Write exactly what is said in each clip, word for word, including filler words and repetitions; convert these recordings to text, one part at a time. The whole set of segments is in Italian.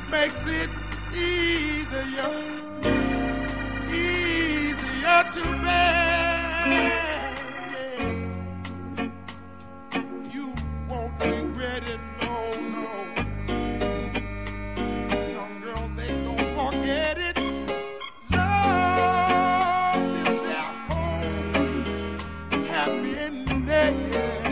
makes it easier, easier to bear. You won't regret it, no, no. Young girls, they don't forget it. Love is their home, happiness.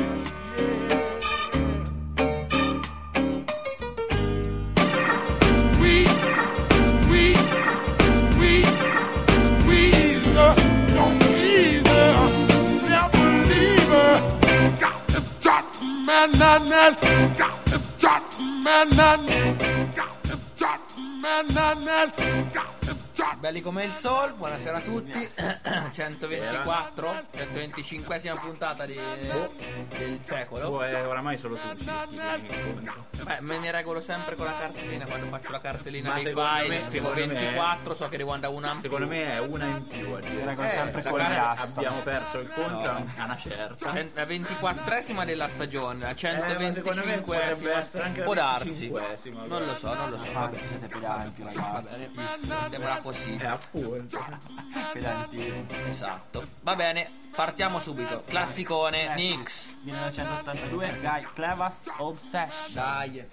Man, man, man, got the shot, man, man, got the shot, man, man, man, got the shot. Belli come il sol, buonasera a tutti. centoventiquattro, centoventicinquesima puntata di, del secolo. Oh, eh, oramai solo tu ci conto. Beh, me ne regolo sempre con la cartellina. Quando faccio la cartellina Ma dei secondo file me- scrivo secondo me- ventiquattro, so che devo andare una in più. Secondo me è una in più oggi. Mi regolo Eh, sempre la con gli cara- asta. Abbiamo perso il conto No. a una certa. Cent- la ventiquattresima della stagione, la Eh, ma secondo me potrebbe centoventicinquesima. essere anche la Può darsi. venticinquesima, Non lo so, non lo so. Quanto siete pedanti, ragazzi. Sembra così. Eh, appunto. Pedantismo. Esatto. Va bene, partiamo subito. Classicone, Eh, sì. Nix. millenovecentottantadue, Guy Clevis, Obsession. Dai.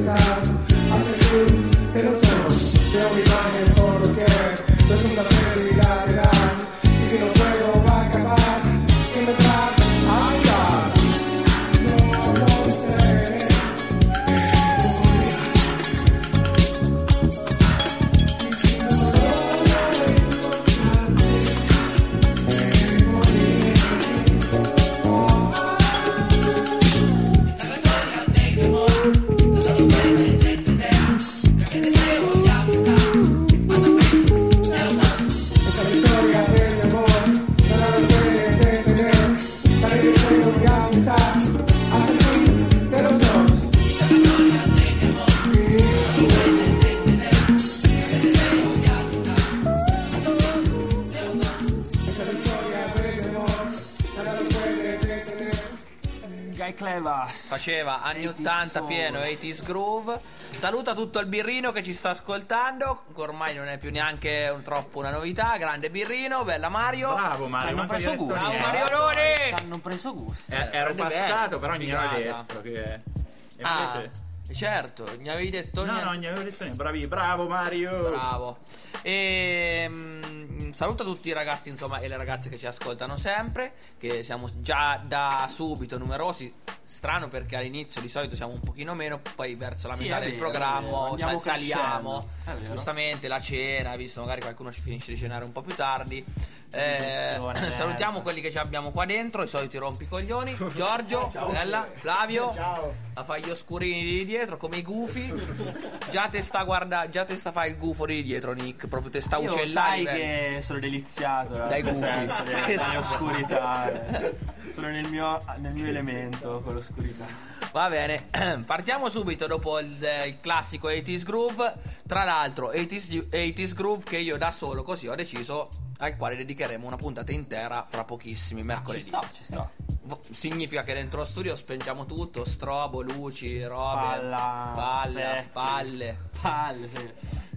Faceva anni ottanta pieno eighties groove. Saluta tutto il birrino che ci sta ascoltando. Ormai non è più neanche un, troppo una novità. Grande birrino, bella Mario. Bravo Mario, hanno preso gusto. Bravo Mario Rone. Hanno preso gusto. Eh, ero passato, però mi Figata. avevo detto che e Ah, invece... certo, mi avevi detto No, niente. no, non gli avevo detto niente. Bravi, bravo Mario. Bravo. E mm, saluto tutti i ragazzi, insomma, e le ragazze che ci ascoltano sempre, che siamo già da subito numerosi. Strano perché all'inizio di solito siamo un pochino meno, poi verso la Sì, metà è del vero, è programma vero. Andiamo sal- saliamo. crescendo. È vero. Giustamente la cena, visto magari qualcuno ci finisce di cenare un po' più tardi. Eh, digestione, salutiamo merda. quelli che ci abbiamo qua dentro, i soliti rompicoglioni. Giorgio, Bella, Flavio, a fare gli oscurini di dietro come i gufi. Già te sta guarda, già te sta fa il gufo di dietro, Nick. Proprio te sta Io uccellando. sai che sono deliziato dalla Dai gufi. presenza delle, delle oscurità. eh. Sono nel mio, nel mio elemento con l'oscurità. Va bene, partiamo subito dopo il, il classico eighties groove. Tra l'altro eighties, eighties groove che io da solo così ho deciso, al quale dedicheremo una puntata intera fra pochissimi Ci mercoledì. sta, ci sta. V- Significa che dentro lo studio spengiamo tutto, strobo, luci, robe, Palla, palle, specchi. palle. Palle, sì.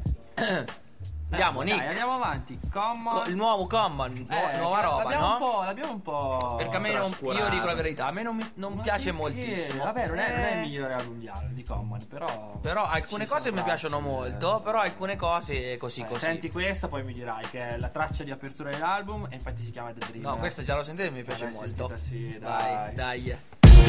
Andiamo, Eh, Nick. Dai, andiamo avanti. Common. Co- il nuovo common, nu- Eh, nuova roba, l'abbiamo no? un po', l'abbiamo un po'. Perché a me non, io trascurato. dico la verità, a me non, mi- non Ma piace perché? moltissimo. Vabbè, non è, non è Eh, il migliore album di, di Common, però. Però alcune ci cose sono mi piacciono tracce, molto, eh. però alcune cose così Eh, così. Senti questa, poi mi dirai che è la traccia di apertura dell'album e infatti si chiama The Dream. No, questa già l'ho sentita e mi piace L'hai molto. sentita, sì, Dai, dai. dai.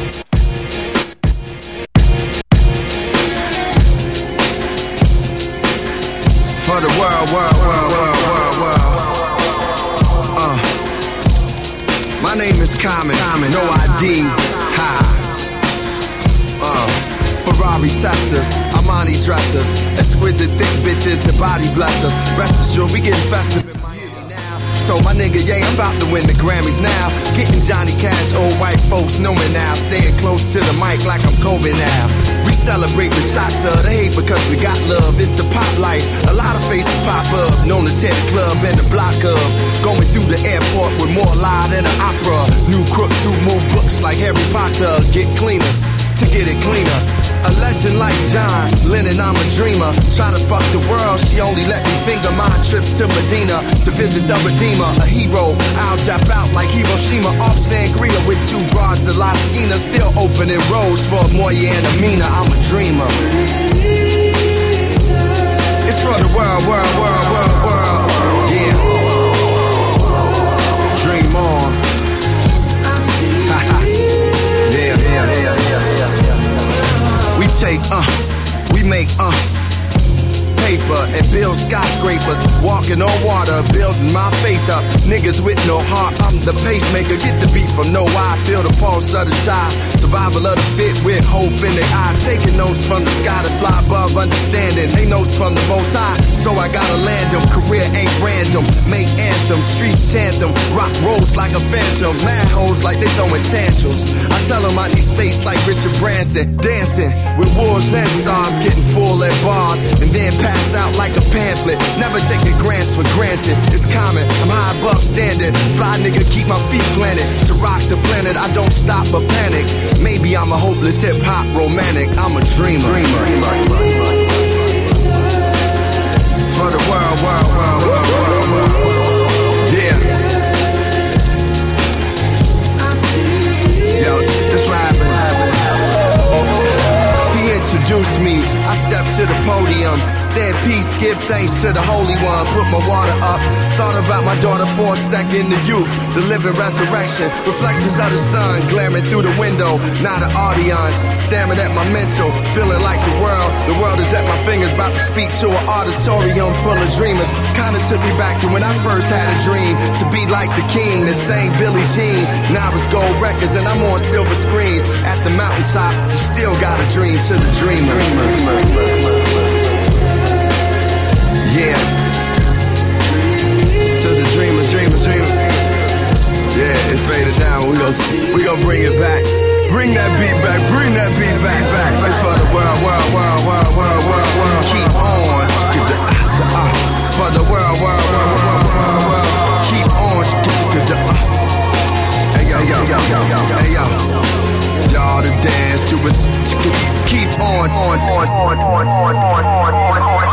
For the world, world, world, world, world, world. Uh, my name is Common, no I D. Ha. Uh, Ferrari testers, Armani dressers, exquisite thick bitches and body blessers. Rest assured, we getting festive in Miami now. Told my nigga, yeah, I'm about to win the Grammys now. Getting Johnny Cash, old white folks know me now. Staying close to the mic like I'm Kobe now. We celebrate the shots of the hate because we got love. It's the pop life. A lot of faces pop up, known to tear the club and the block up. Going through the airport with more lie than an opera. New crooks who move books like Harry Potter. Get cleaners to get it cleaner. A legend like John Lennon, I'm a dreamer. Try to fuck the world, she only let me finger my trips to Medina to visit the Redeemer. A hero, I'll jump out like Hiroshima off Sangria with two broads of La Esquina. Still opening roads for Moya and Amina. I'm a dreamer. It's for the world, world, world, world, world. Yeah. Dream on. Yeah, yeah, yeah, yeah, yeah. We take, uh, we make, uh, paper and build skyscrapers. Walking on water, building my faith up. Niggas with no heart, I'm the pacemaker. Get the beat from no I, feel the pulse of the shy. Survival of the fit with hope in the eye. Taking notes from the sky to fly above understanding. They notes from the most high, so I gotta land them. Career ain't random, make anthems, streets chant them. Rock rolls like a phantom, mad hoes like they throwing tantrums. I tell them I need space like Richard Branson. Dancing with wolves and stars, getting full at bars. And then pass out like a pamphlet. Never taking grants for granted. It's common, I'm high above standard. Fly nigga, keep my feet planted. To rock the planet, I don't stop but panic. Maybe I'm a hopeless hip-hop romantic. I'm a dreamer. For the world, world, world, world, world, world. Yeah. Yo, this rapping. He introduced face me. I stepped to the podium, said peace, give thanks to the Holy One. Put my water up, thought about my daughter for a second. The youth, the living resurrection, reflections of the sun glaring through the window. Now the audience, staring at my mental, feeling like the world, the world is at my fingers. About to speak to an auditorium full of dreamers. Kinda took me back to when I first had a dream to be like the king, the same Billie Jean. Now it's gold records and I'm on silver screens. At the mountaintop, you still got a dream to the dreamers. Yeah. To the dreamers, dreamers, dreamers. Yeah, it faded down. We gon' we gon' bring it back. Bring that beat back, bring that beat back. It's for the world, world, world, world, world, world, world. Keep on. The, the, uh, for the world, world, world, world, world, world. Keep on. The, uh. Hey yo, yo, yo, yo, hey yo. Y'all to dance to us. Keep on, on, on, on, on, on, on, on, on, on.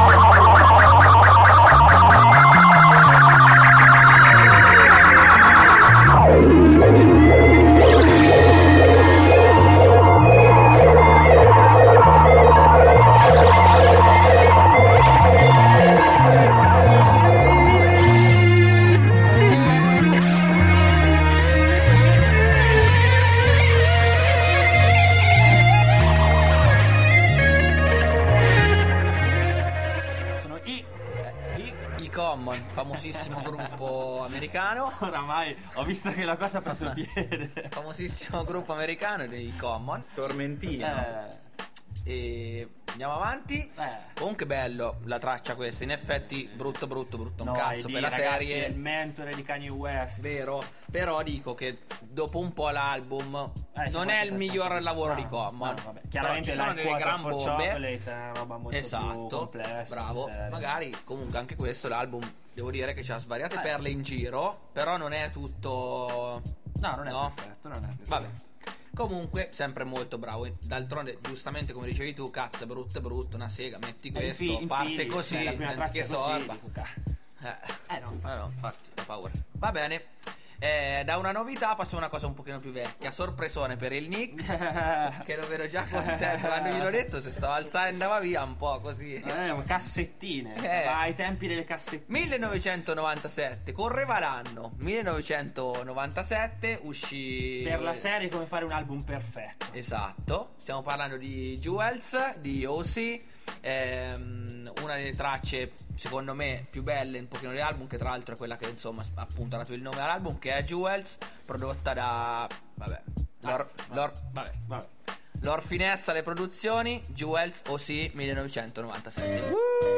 Famosissimo gruppo americano. Oramai ho visto che la cosa ha preso piede. Famosissimo gruppo americano dei Common. Tormentino. Eh. E andiamo avanti. Eh. Comunque bello la traccia questa. In effetti brutto brutto brutto un No, cazzo I D, per la ragazzi, serie. è il mentore di Kanye West. Vero. Però dico che dopo un po' l'album Eh, non è il miglior lavoro no, di Common. no, vabbè. Chiaramente però ci sono like delle gran for bombe. Chocolate è una roba molto Esatto, più complessa. bravo. più seria. Magari comunque anche questo l'album devo dire che c'ha svariate Eh. perle in giro, però non è tutto. No, non è No? perfetto, non è perfetto. Vabbè. Comunque, sempre molto bravo. D'altronde, giustamente come dicevi tu, cazzo, è brutto, è brutto, una sega, metti questo, Infi- parte infili, così, cioè, la prima metti traccia che così, sorba. dico, ca- Eh, Eh, no, eh no, infatti, ho paura. Va bene. Eh, da una novità passo a una cosa un pochino più vecchia. Sorpresone per il Nick, che lo vedo già contento. Quando gliel'ho detto, se stava alzando andava via un po' così. Eh, ma cassettine. Eh. Ma ai tempi delle cassettine. millenovecentonovantasette, correva l'anno millenovecentonovantasette, uscì Per la serie come fare un album perfetto. Esatto, stiamo parlando di Jewels, di O C, ehm, una delle tracce secondo me più belle un pochino dell'album, che tra l'altro è quella che insomma appunto ha dato il nome all'album, che è Jewels, prodotta da vabbè, Lor, Lor, vabbè, Vabbè. Lor Finesse alle produzioni, Jewels O C millenovecentonovantasette.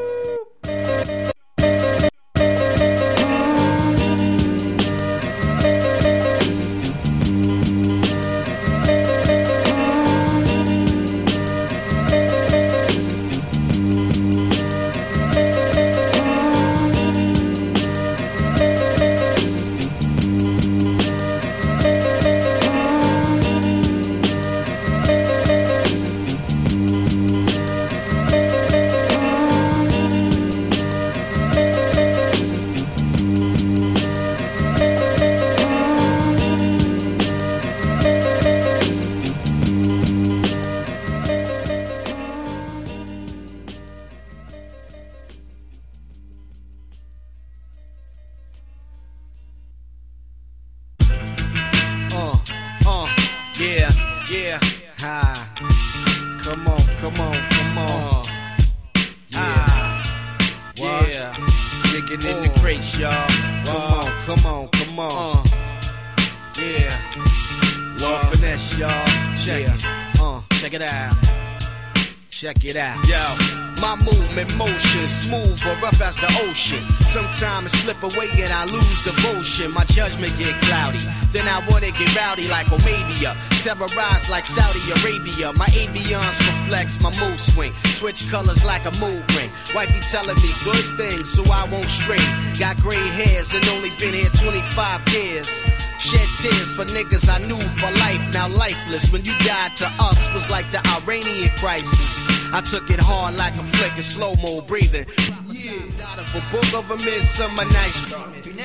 Yeah, yeah, ha. Come on, come on, come on. Yeah, yeah. Digging in the crates, y'all. Come on, come on, come on. Yeah, Lord Finesse, y'all. Check it. Uh, check it out. Check it out. Yo, my movement motion, smooth or rough as the ocean. Sometimes slip away and I lose devotion. My judgment get cloudy, then I wanna get rowdy like Omabia. Terrorize like Saudi Arabia. My avions reflects my mood swing. Switch colors like a mood ring. Wifey telling me good things so I won't stray. Got gray hairs and only been here twenty-five years. Shed tears for niggas I knew for life, now lifeless. When you died to us was like the Iranian crisis. I took it hard like a flick in slow-mo breathing. Yeah. Out of a book of a midsummer night's dreaming.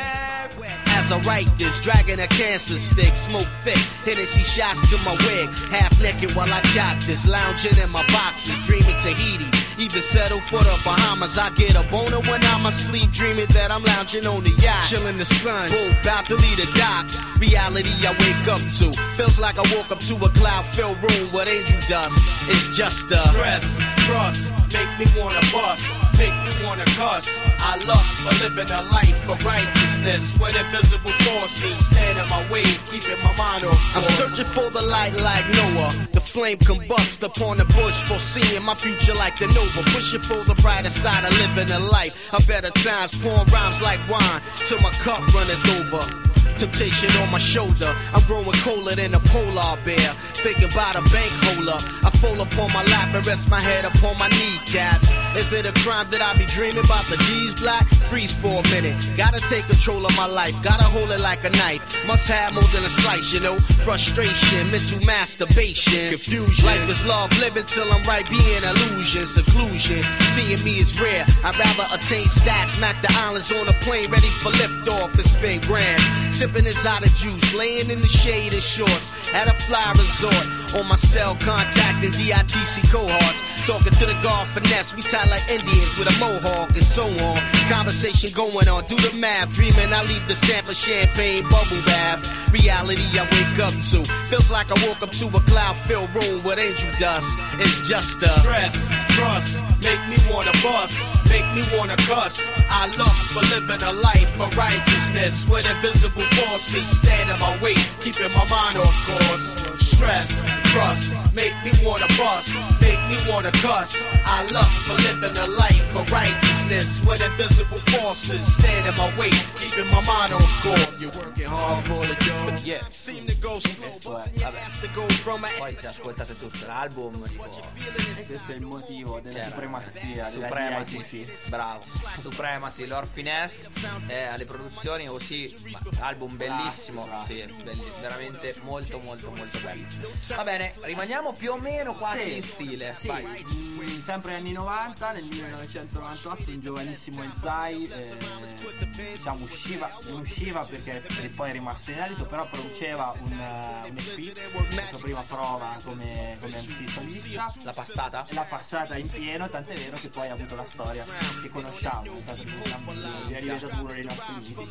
As I write this, dragging a cancer stick, smoke thick, Hennessy shots to my wig, half naked while I jock this, lounging in my boxes, dreaming Tahiti. Either settle for the Bahamas, I get a boner when I'm asleep, dreaming that I'm lounging on the yacht, chilling the sun, bull, about to leave the docks. Reality I wake up to, feels like I woke up to a cloud-filled room with angel dust. It's just a stress, trust, make me wanna bust, make me wanna cuss. I lust for living a life of righteousness, when invisible forces stand in my way, keeping my mind off course. I'm searching for the light like Noah, the flame combust upon the bush, foreseeing my future like the Nova. Pushing for the brighter side of living a life of better times, pouring rhymes like wine till my cup runneth over. Temptation on my shoulder, I'm growing colder than a polar bear. Thinking about a bank holder, I fold upon my lap and rest my head upon my kneecaps. Is it a crime that I be dreaming about the G's black? Freeze for a minute, gotta take control of my life, gotta hold it like a knife. Must have more than a slice, you know. Frustration, mental masturbation, confusion. Life is love, living till I'm right, being illusion, seclusion. Seeing me is rare, I'd rather attain stacks, smack the islands on a plane, ready for liftoff and spin grand. Sipping exotic juice, laying in the shade in shorts at a fly resort. On my cell, contacting D I T C cohorts, talking to the guard finesse. We tie like Indians with a mohawk and so on. Conversation going on, do the math. Dreaming I leave the sample champagne bubble bath. Reality I wake up to, feels like I woke up to a cloud-filled room with angel dust. It's just a stress, trust, make me wanna bust, make me wanna cuss. I lust for living a life of righteousness, with invisible forces stand in my way, keeping my mind off course. Stress, trust, make me wanna bust, make me wanna cuss. I lust for living a life of righteousness, with invisible forces stand in my way, keeping my mind off course. You're working hard for the job, but Yeah. seem to go slow. Questo è, vabbè. Poi se ascoltate tutto l'album, dico, Questo è il motivo della Chiaro. supremazia, della Supremacy, D I T C. bravo. Supremacy, Lord Finesse eh, alle produzioni, così album bellissimo, Grazie, sì, belli- veramente molto molto molto bello. Va bene, rimaniamo più o meno quasi Sì, in stile. sì, Vai. mm, sempre anni novanta, nel millenovecentonovantotto un giovanissimo Enzai eh, diciamo usciva, non usciva perché e poi è rimasto inedito, però produceva un, uh, un E P, la sua prima prova come, come M C solista. La passata? L'ha passata in pieno, tant'è vero che poi ha avuto la storia che conosciamo, tanto che siamo è diventato uno dei nostri miti.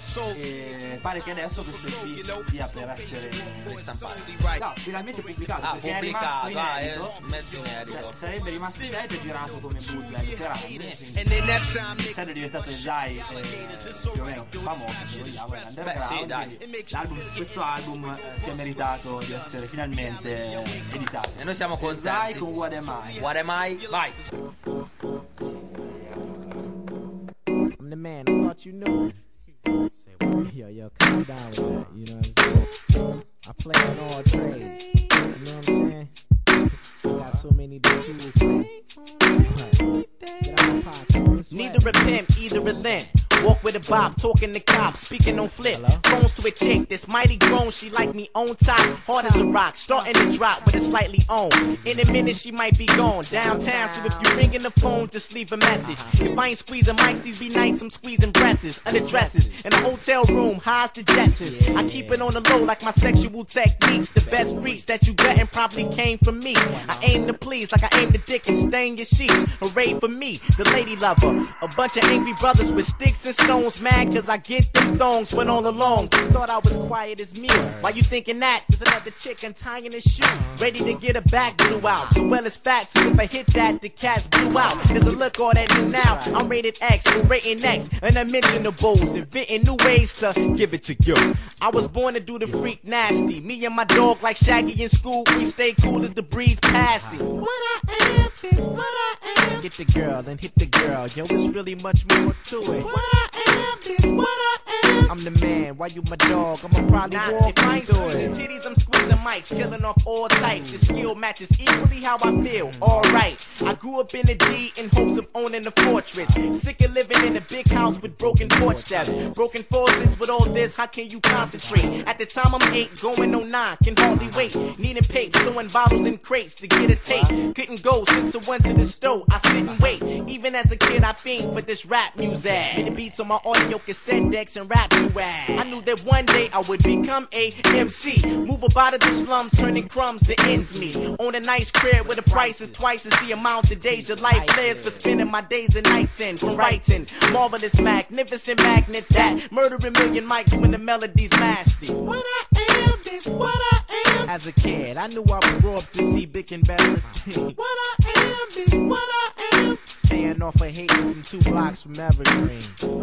E pare che adesso questo E P sia per essere Ristampato. no, finalmente pubblicato, Ah, perché pubblicato, è rimasto ah, è inedito. mezzo inedito. Cioè, sarebbe rimasto inedito e girato come bootleg per anni, quindi And then that time, essendo diventato il Zai eh, più o meno famoso, se vogliamo, underground, Beh, sì, dai. quindi l'album- questo album eh, si è meritato di essere finalmente eh, editato. E noi siamo Zai contenti. con What Am I? What am I? Vai. I'm the man, I thought you knew. Yo, yo, calm down with that, you know what I'm saying? I play in all trades, you know what I'm saying? I got so many that you will play. Get out my pocket. Neither a pimp, either a lint. Walk with a bop, talking to cops, speaking on flip. Phones to a chick, this mighty grown, she like me on top. Hard as a rock, starting to drop with a slightly on. In a minute, she might be gone downtown, so if you ringing the phone, just leave a message. If I ain't squeezing mics, these be nights, I'm squeezing breasts, underdresses. In a hotel room, highs to Jetsons. I keep it on the low like my sexual techniques. The best freaks that you getting probably came from me. I aim to please like I aim to dick and stain your sheets. Hooray for me, the lady lover. A bunch of angry brothers with sticks and stones, mad cause I get them thongs. Went all along, thought I was quiet as me. Why you thinking that? There's another chick untying his shoe, ready to get her back blew out. The well is fat, so if I hit that, the cat's blew out. There's a look all that new now. I'm rated X, we're rating X, unmentionables, inventing new ways to give it to you. I was born to do the freak nasty. Me and my dog like Shaggy in school, we stay cool as the breeze passing. What I am is what I am. Get the girl, then hit the girl. Yo, it's really much more to it. What I am is what I am. I'm the man. Why you my dog? I'ma probably Nah, walk if I ain't into squeezing it. titties, I'm squeezing mics, killing off all types. The skill matches equally how I feel. Alright, I grew up in the D in hopes of owning a fortress. Sick of living in a big house with broken porch steps. Broken faucets with all this, how can you concentrate? At the time I'm eight, going on nine, can hardly wait. Needing papes, throwing bottles in crates to get a tape. Couldn't go, six to one to the stove, I sit and wait. Even as a kid, I fiend for this rap music. The beats on my audio cassette decks and rap to rap. I knew that one day I would become a M C. Move up out of the slums, turning crumbs to ends meet. Own a nice crib where the price is twice as the amount of days your life lives for spending my days and nights in. From writing marvelous, magnificent magnets that murder a million mics when the melody's nasty. What I am is what I am. As a kid, I knew I would grow up to see big and better. What I am is what I am. Staying off of Hayden from two blocks from Evergreen.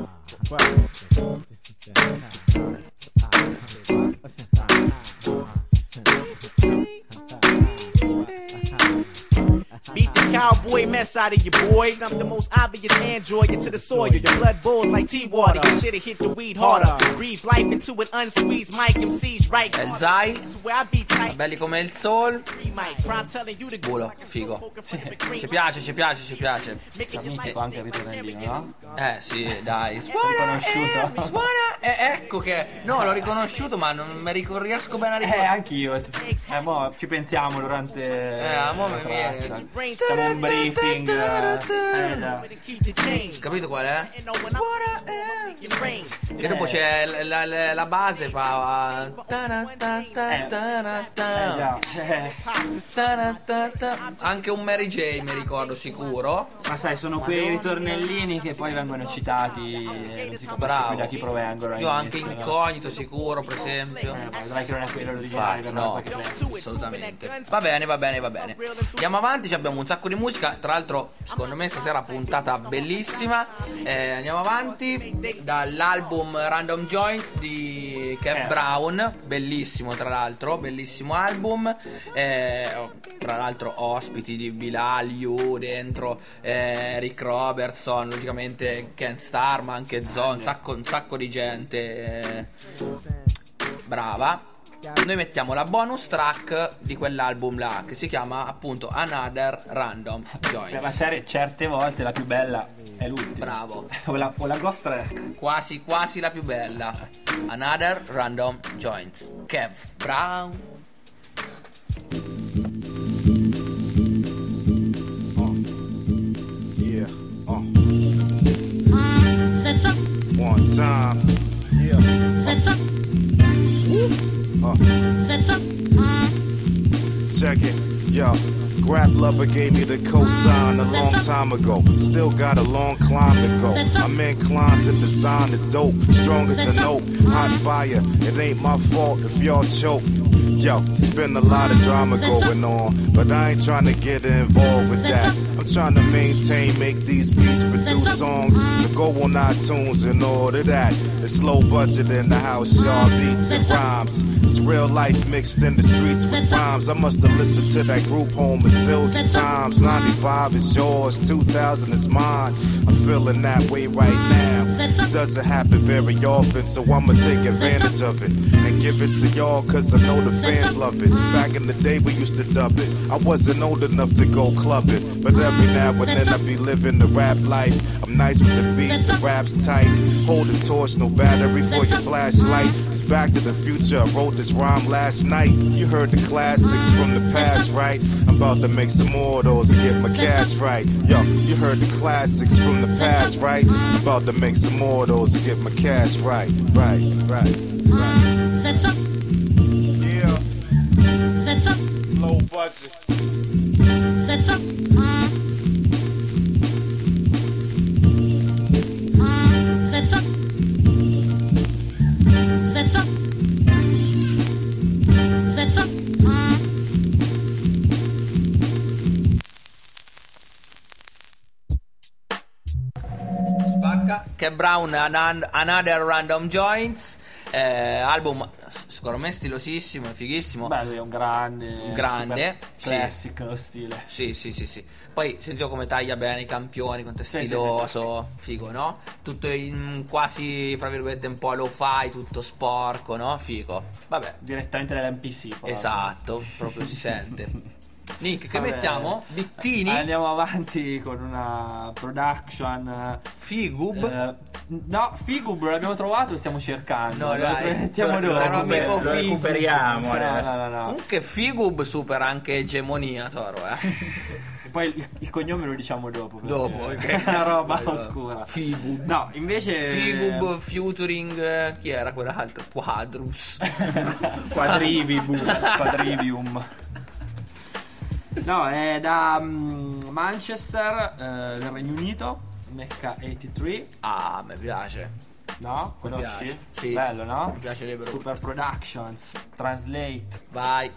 Beat the cowboy mess out of your boy. I'm the most obvious android into the soil. Your blood boils like T-water. You should've hit the weed harder. Breathe life into an unsqueezed mic. M C's right. El Zai, To where I be tight. belli come il sol. Mic. Prime telling you to Buono, figo. Ci piace, ci piace, ci piace. Mitico anche il ritornellino, no? Eh sì, dai. Riconosciuto. Eh, suona. Eh, ecco che. No, l'ho riconosciuto, ma non mi ric- riesco bene a Eh, ricordare. anch'io. Eh, mo ci pensiamo durante Eh, a mo' la mi viene. traccia. Facciamo un briefing. Eh, già. Capito qual è? Brain. Che dopo c'è la, la- la base fa. Eh, già. Eh, Anche un Mary J mi ricordo sicuro. ma sai, sono quei ritornellini che poi vengono citati e non si capisce Bravo. poi da chi provengono. Io anche all'inizio, no? incognito sicuro, per esempio. Eh, ma vedrai che non è quello originale. Infatti, però no, poi che- assolutamente. Va bene, va bene, va bene. Andiamo avanti, ci abbiamo un sacco di musica. Tra l'altro, secondo me stasera puntata bellissima. Eh, andiamo avanti dall'album Random Joints di Kev Eh. Brown. Bellissimo, tra l'altro, bellissimo album. Eh, tra l'altro, ospiti di Bilal, You dentro, eh, Rick Robertson, logicamente Ken Starr, ma anche Zon, un sacco, un sacco di gente. eh, brava. Noi mettiamo la bonus track di quell'album là, che si chiama appunto Another Random Per la Joints. serie certe volte la più bella è l'ultima. Bravo. O la, o la ghost track. Quasi quasi la più bella. Another Random Joints. Kev Brown. Yeah, uh, Set up, one time. Yeah, set up, uh, set up. check it. Yo, Grab Lover gave me the cosign a long time ago. Still got a long climb to go. I'm inclined to design the dope. Strong as an oak, hot fire. It ain't my fault if y'all choke. Yo, it's been a lot of drama going on, but I ain't trying to get involved with that. I'm trying to maintain, make these beats, produce songs to go on iTunes and all of that. It's low budget in the house, y'all beats and rhymes. It's real life mixed in the streets with rhymes. I must have listened to that group home a zillion times. ninety-five is yours, two thousand is mine. I'm feeling that way right now. It doesn't happen very often, so I'ma take advantage of it and give it to y'all, cause I know the fans love it. Back in the day we used to dub it. I wasn't old enough to go club it, but every now and then I be living the rap life. I'm nice with the beats, the rap's tight. Hold the torch, no battery for your flashlight. It's Back to the Future, I wrote this rhyme last night. You heard the classics from the past, right? I'm about to make some more of those and get my cash right. Yo, you heard the classics from the past, right? I'm about to make some more of those and get my cash right. Right, right, right. Set up, Yeah, set up, low budget. set up. Set up, set up, set up. Spacca. Kev Brown, Anan- Another Random Joints. Eh, album secondo me stilosissimo, è fighissimo. Beh, lui è un grande, Un grande, super sì. classic lo stile. Sì, sì, sì, sì. Poi sentivo come taglia bene i campioni, con te Sì, sì, stiloso, figo, no? Tutto in quasi, fra virgolette, un po' lo-fi, tutto sporco, no? Figo. Vabbè, Direttamente dall'M P C. proprio. esatto, proprio si sente. Nick, che Vabbè. mettiamo? Bittini? Andiamo avanti con una production. Figub? eh, no, Figub l'abbiamo trovato e stiamo cercando. No, lo dai. mettiamo Lo- dopo. Però lo, mica lo Figu. recuperiamo No, adesso. no, no, no. Comunque Figub supera anche egemonia, Toro, eh? Poi il, il cognome lo diciamo dopo. perché Dopo, ok. è una roba Vai, vai. oscura. Figub. No, invece. Figub featuring eh, chi era quell'altro? Quadrus. Quadrivibus. Quadrivium. No, è da mm, Manchester, eh, nel Regno Unito. Mecca ottantatré. Ah, mi piace. No? Mi Conosci? piace. Sì. Bello, no? Mi piace le brutto. Super Productions. Translate. Vai.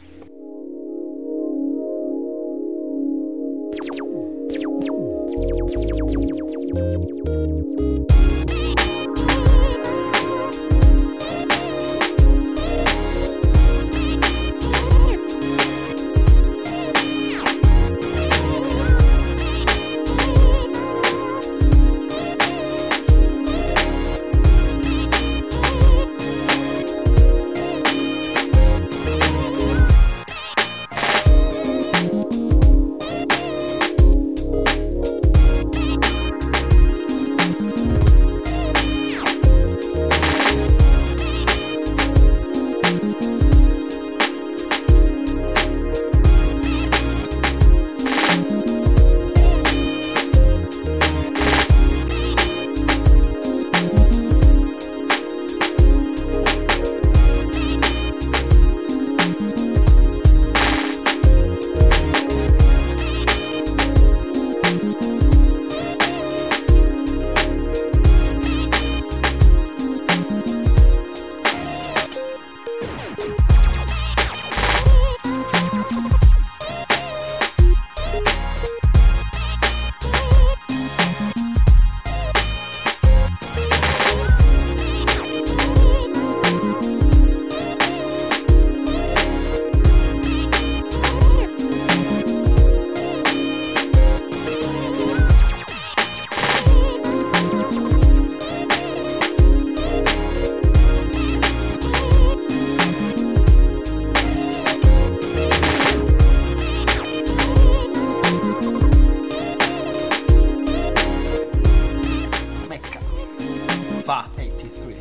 Mecca Fa. ottantatré.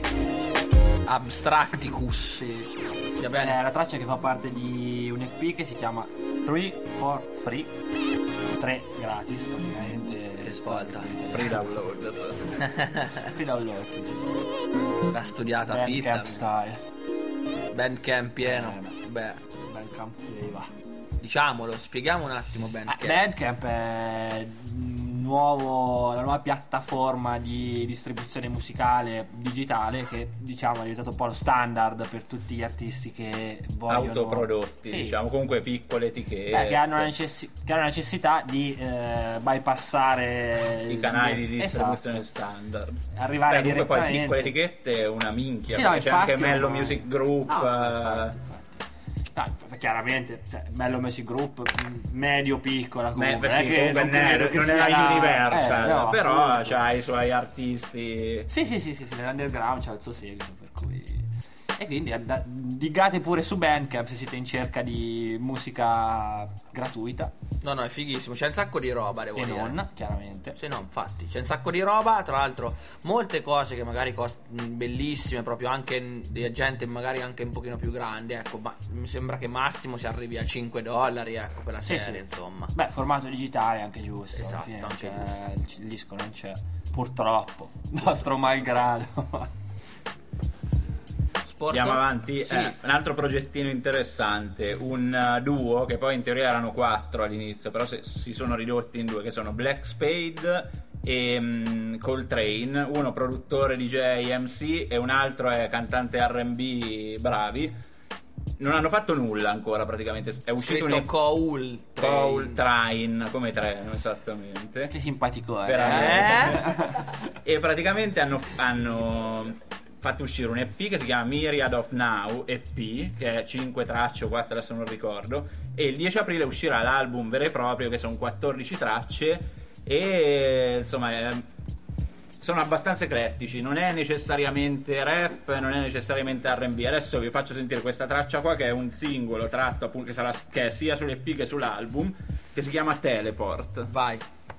Abstracticus. Sì. Va È bene. la traccia che fa parte di un E P che si chiama tre for Free. tre gratis, praticamente. Che svolta. Free download. Free download, sì, sì. L'ha studiata fitta. Bandcamp style. Bandcamp pieno. Eh, Beh, Bandcamp flavor. diciamolo, spieghiamo un attimo Ah, Bandcamp. Bandcamp è mm, nuovo, la nuova piattaforma di distribuzione musicale digitale che diciamo è diventato un po' lo standard per tutti gli artisti che vogliono Autoprodotti, Sì. diciamo, comunque piccole etichette. Beh, che, hanno la necessi- che hanno la necessità di eh, bypassare I canali di distribuzione Esatto. standard. Arrivare Beh, comunque poi direttamente. piccole etichette è una minchia. Sì, no, perché c'è anche infatti, Mello ma- Music Group. No, eh, infatti, infatti. Ah, chiaramente, cioè, Mello Music Group medio piccola me- comunque, beh, non sì, è che comunque non non è, credo che non è sia la Universal, eh, no, però appunto. c'ha i suoi artisti. Sì, sì, sì, sì, sì, nell'underground c'ha il suo seguito, per cui... E quindi and- digate pure su Bandcamp se siete in cerca di musica gratuita No, no, è fighissimo. C'è un sacco di roba, devo e dire. non, chiaramente. Sì, no, infatti, c'è un sacco di roba. Tra l'altro, molte cose che magari cost- mh, bellissime, proprio anche n- di gente magari anche un pochino più grande. Ecco, ma mi sembra che massimo si arrivi a cinque dollari, ecco, per la Sì, serie, sì. insomma. Beh, formato digitale anche giusto. alla Esatto, fine non anche c'è- il, il disco non c'è. Purtroppo, nostro malgrado. Sport? Andiamo avanti. Sì. Eh, un altro progettino interessante, un uh, duo che poi in teoria erano quattro all'inizio, però se- si sono ridotti in due, che sono Black Spade e um, Coltrane, uno produttore D J M C e un altro è cantante R and B bravi. Non hanno fatto nulla ancora praticamente, è uscito Scritto un Coul Coul Train come treno esattamente. Che simpatico è. Veramente. Eh? E praticamente hanno, hanno fatto uscire un E P che si chiama Myriad of Now E P, che è cinque tracce o quattro, adesso non ricordo, e il dieci aprile uscirà l'album vero e proprio, che sono quattordici tracce, e insomma è, sono abbastanza eclettici, non è necessariamente rap, non è necessariamente R and B. Adesso vi faccio sentire questa traccia qua, che è un singolo tratto appunto, che, sarà, che è sia sull'E P che sull'album, che si chiama Teleport. Vai.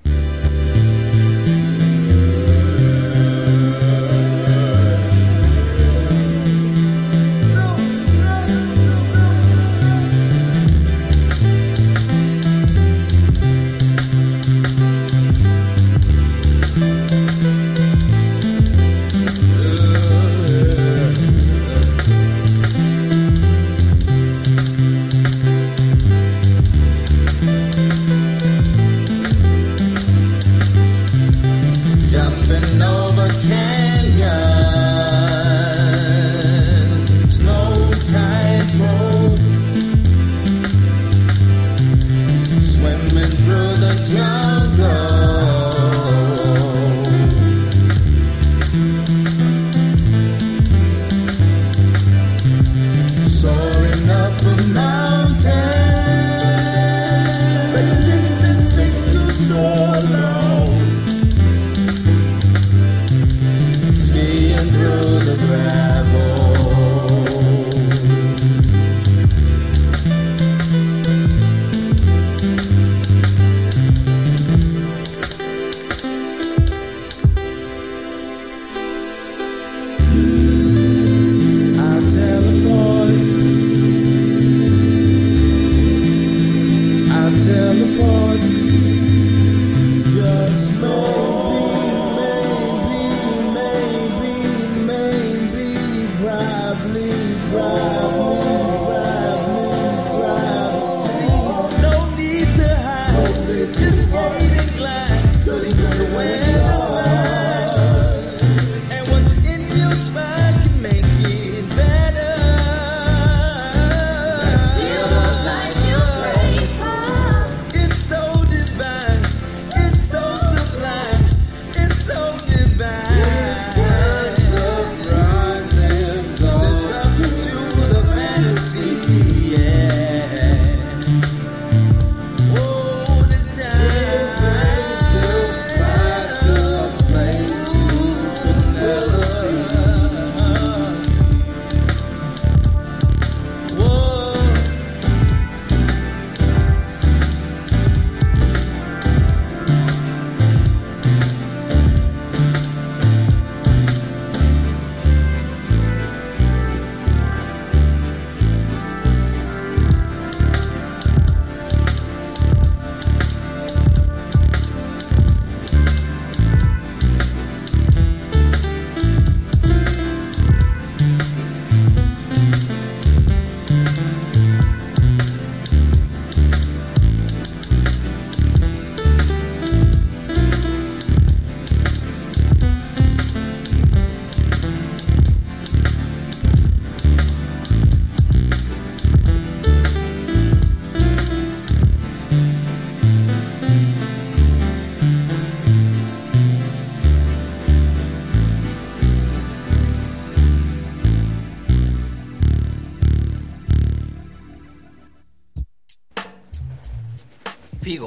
Figo.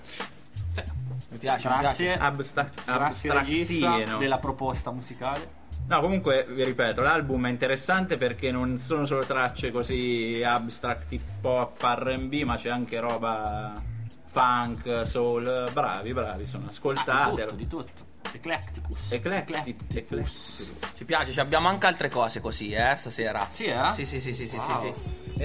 Sì. Mi piace, Grazie, mi piace. Abstra- grazie regista abstrattino. della proposta musicale. No, comunque vi ripeto, l'album è interessante perché non sono solo tracce così abstract, hip hop, R and B, ma c'è anche roba funk, soul. Bravi, bravi, sono Ah, ascoltatelo. di tutto, di tutto. Eclecticus. Eclectic- Eclecticus. Ci piace, ci abbiamo anche altre cose così, eh, stasera. Sì, era? Sì, sì, sì, sì, sì, Wow. sì, sì.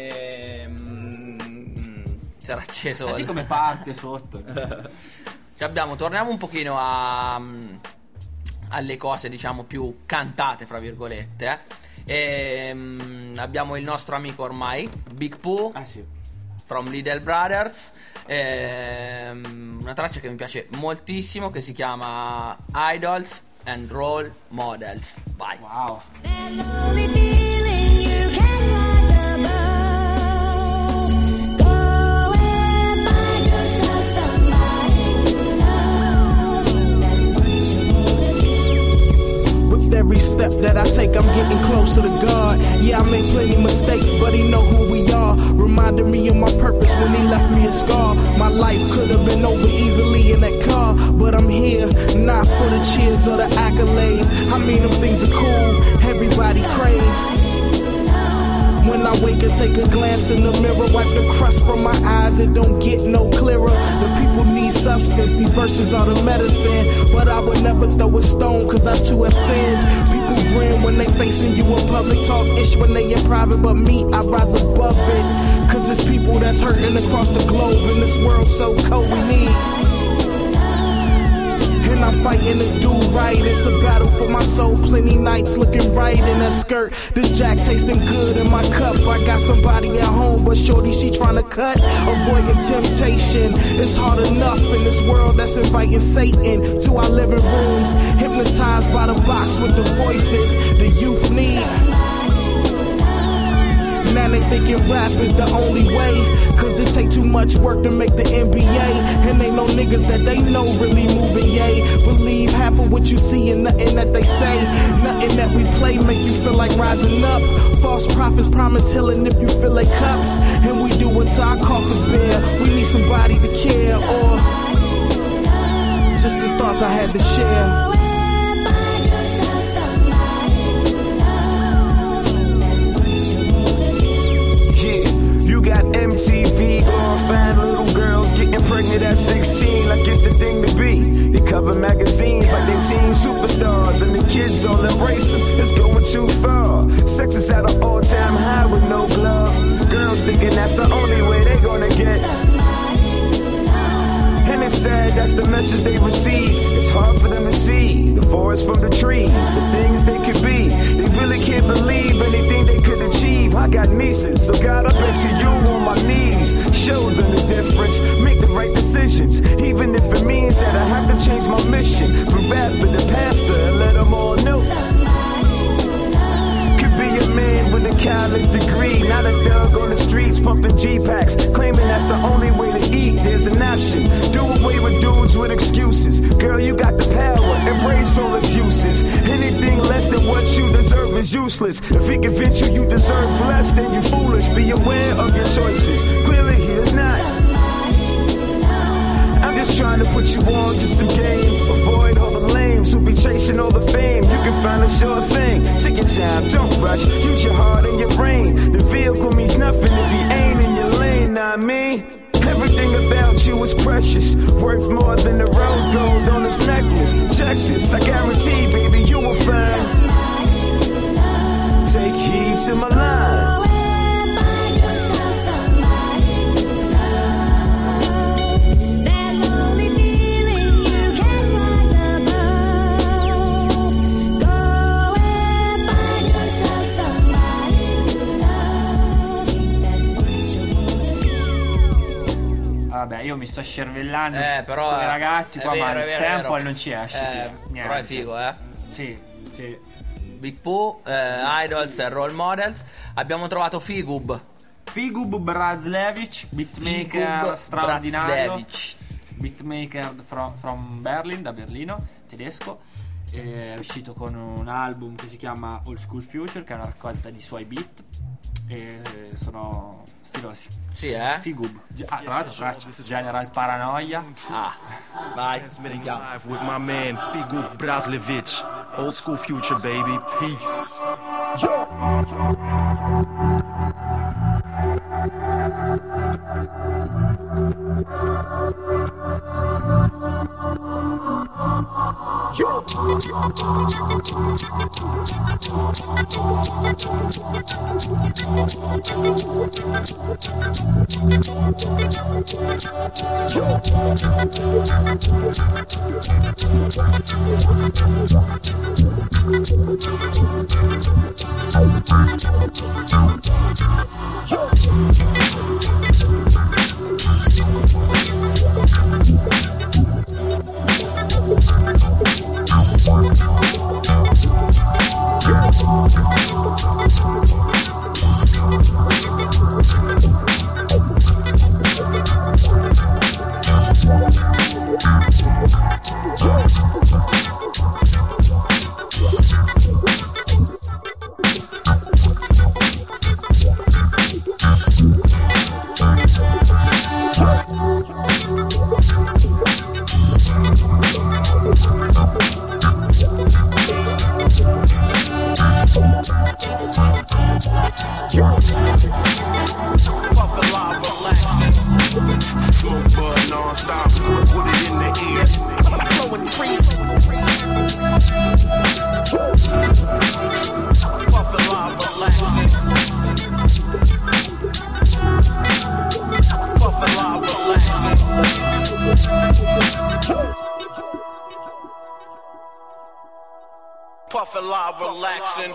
Ehm, si era acceso. Senti come parte sotto. Ci abbiamo, torniamo un pochino a alle cose diciamo più cantate fra virgolette, eh. Ehm, abbiamo il nostro amico ormai Big Pooh Ah sì. from Little Brothers, ehm, una traccia che mi piace moltissimo che si chiama Idols and Role Models. Vai. Wow. With every step that I take, I'm getting closer to God. Yeah, I made plenty mistakes, but he know who we are. Reminded me of my purpose when he left me a scar. My life could have been over easily in that car, but I'm here, not for the cheers or the accolades. I mean, them things are cool, everybody craves. When I wake and take a glance in the mirror, wipe the crust from my eyes, it don't get no clearer. The people need substance, these verses are the medicine. But I would never throw a stone, cause I too have sinned. People grin when they facing you in public, talk ish when they in private, but me, I rise above it. Cause it's people that's hurting across the globe in this world so cold we need. And I'm fighting to do right. It's a battle for my soul. Plenty nights looking right in that skirt. This Jack tasting good in my cup. I got somebody at home, but shorty, she tryna cut. Avoiding temptation. It's hard enough in this world that's inviting Satan to our living rooms. Hypnotized by the box with the voices the youth need. Now they thinking rap is the only way, cause it take too much work to make the N B A. And ain't no niggas that they know really moving, yay. Believe half of what you see and nothing that they say. Nothing that we play make you feel like rising up. False prophets promise healing if you fill their cups. And we do until our coffers bare. We need somebody to care, or just some thoughts I had to share. M T V, going fine little girls getting pregnant at sixteen like it's the thing to be. They cover magazines like they teen superstars, and the kids all embrace them. It's going too far. Sex is at an all-time high with no glove. Girls thinking that's the only way they gonna get. And it's sad, that's the message they receive. It's hard for them to see the forest from the trees, the things they could be. They really can't believe anything they could achieve. I got nieces, so God, I beg to you on my knees. Show them the difference, make the right decisions, even if it means that I have to change my mission from rapper to pastor and let them all know. Could be a man with a college degree, not a thug on the streets pumping G-packs, claiming that's the only way to eat. There's an option. Do away with dudes with excuses. Girl, you got the power. Embrace all excuses. Anything less than what you deserve is useless. If he convince you you deserve less, then you foolish. Be aware of your choices. Clearly he is not. I'm just trying to put you on to some game. Avoid all the lames who be chasing all the fame. You can find a sure thing. Take your time, don't rush. Use your heart and your brain. The vehicle means nothing if he ain't in your lane, not me. Everything about you is precious, worth more than the rose gold on this necklace. Check this, I guarantee, baby, you will find. Take heed to my lines. Vabbè, io mi sto scervellando Eh, però con i ragazzi è qua, vero, ma è il vero, è tempo vero. non ci esce. Eh, Niente. però è figo, eh. Sì, sì. Big Pooh, eh, Idols e Role Models. Abbiamo trovato Figub. Figub Brazlevich, beatmaker Figub straordinario. Brazlevich. Beatmaker from, from Berlin, da Berlino, tedesco. È uscito con un album che si chiama Old School Future, che è una raccolta di suoi beat. E sono stilosi. Sì, eh? Figub. Ah, tra l'altro traccia General Paranoia. Ah, vai. Transmitting live with my man Figub Brazlevich. Old School Future, baby. Peace. Yo. Yo. Puffin' live, relaxing.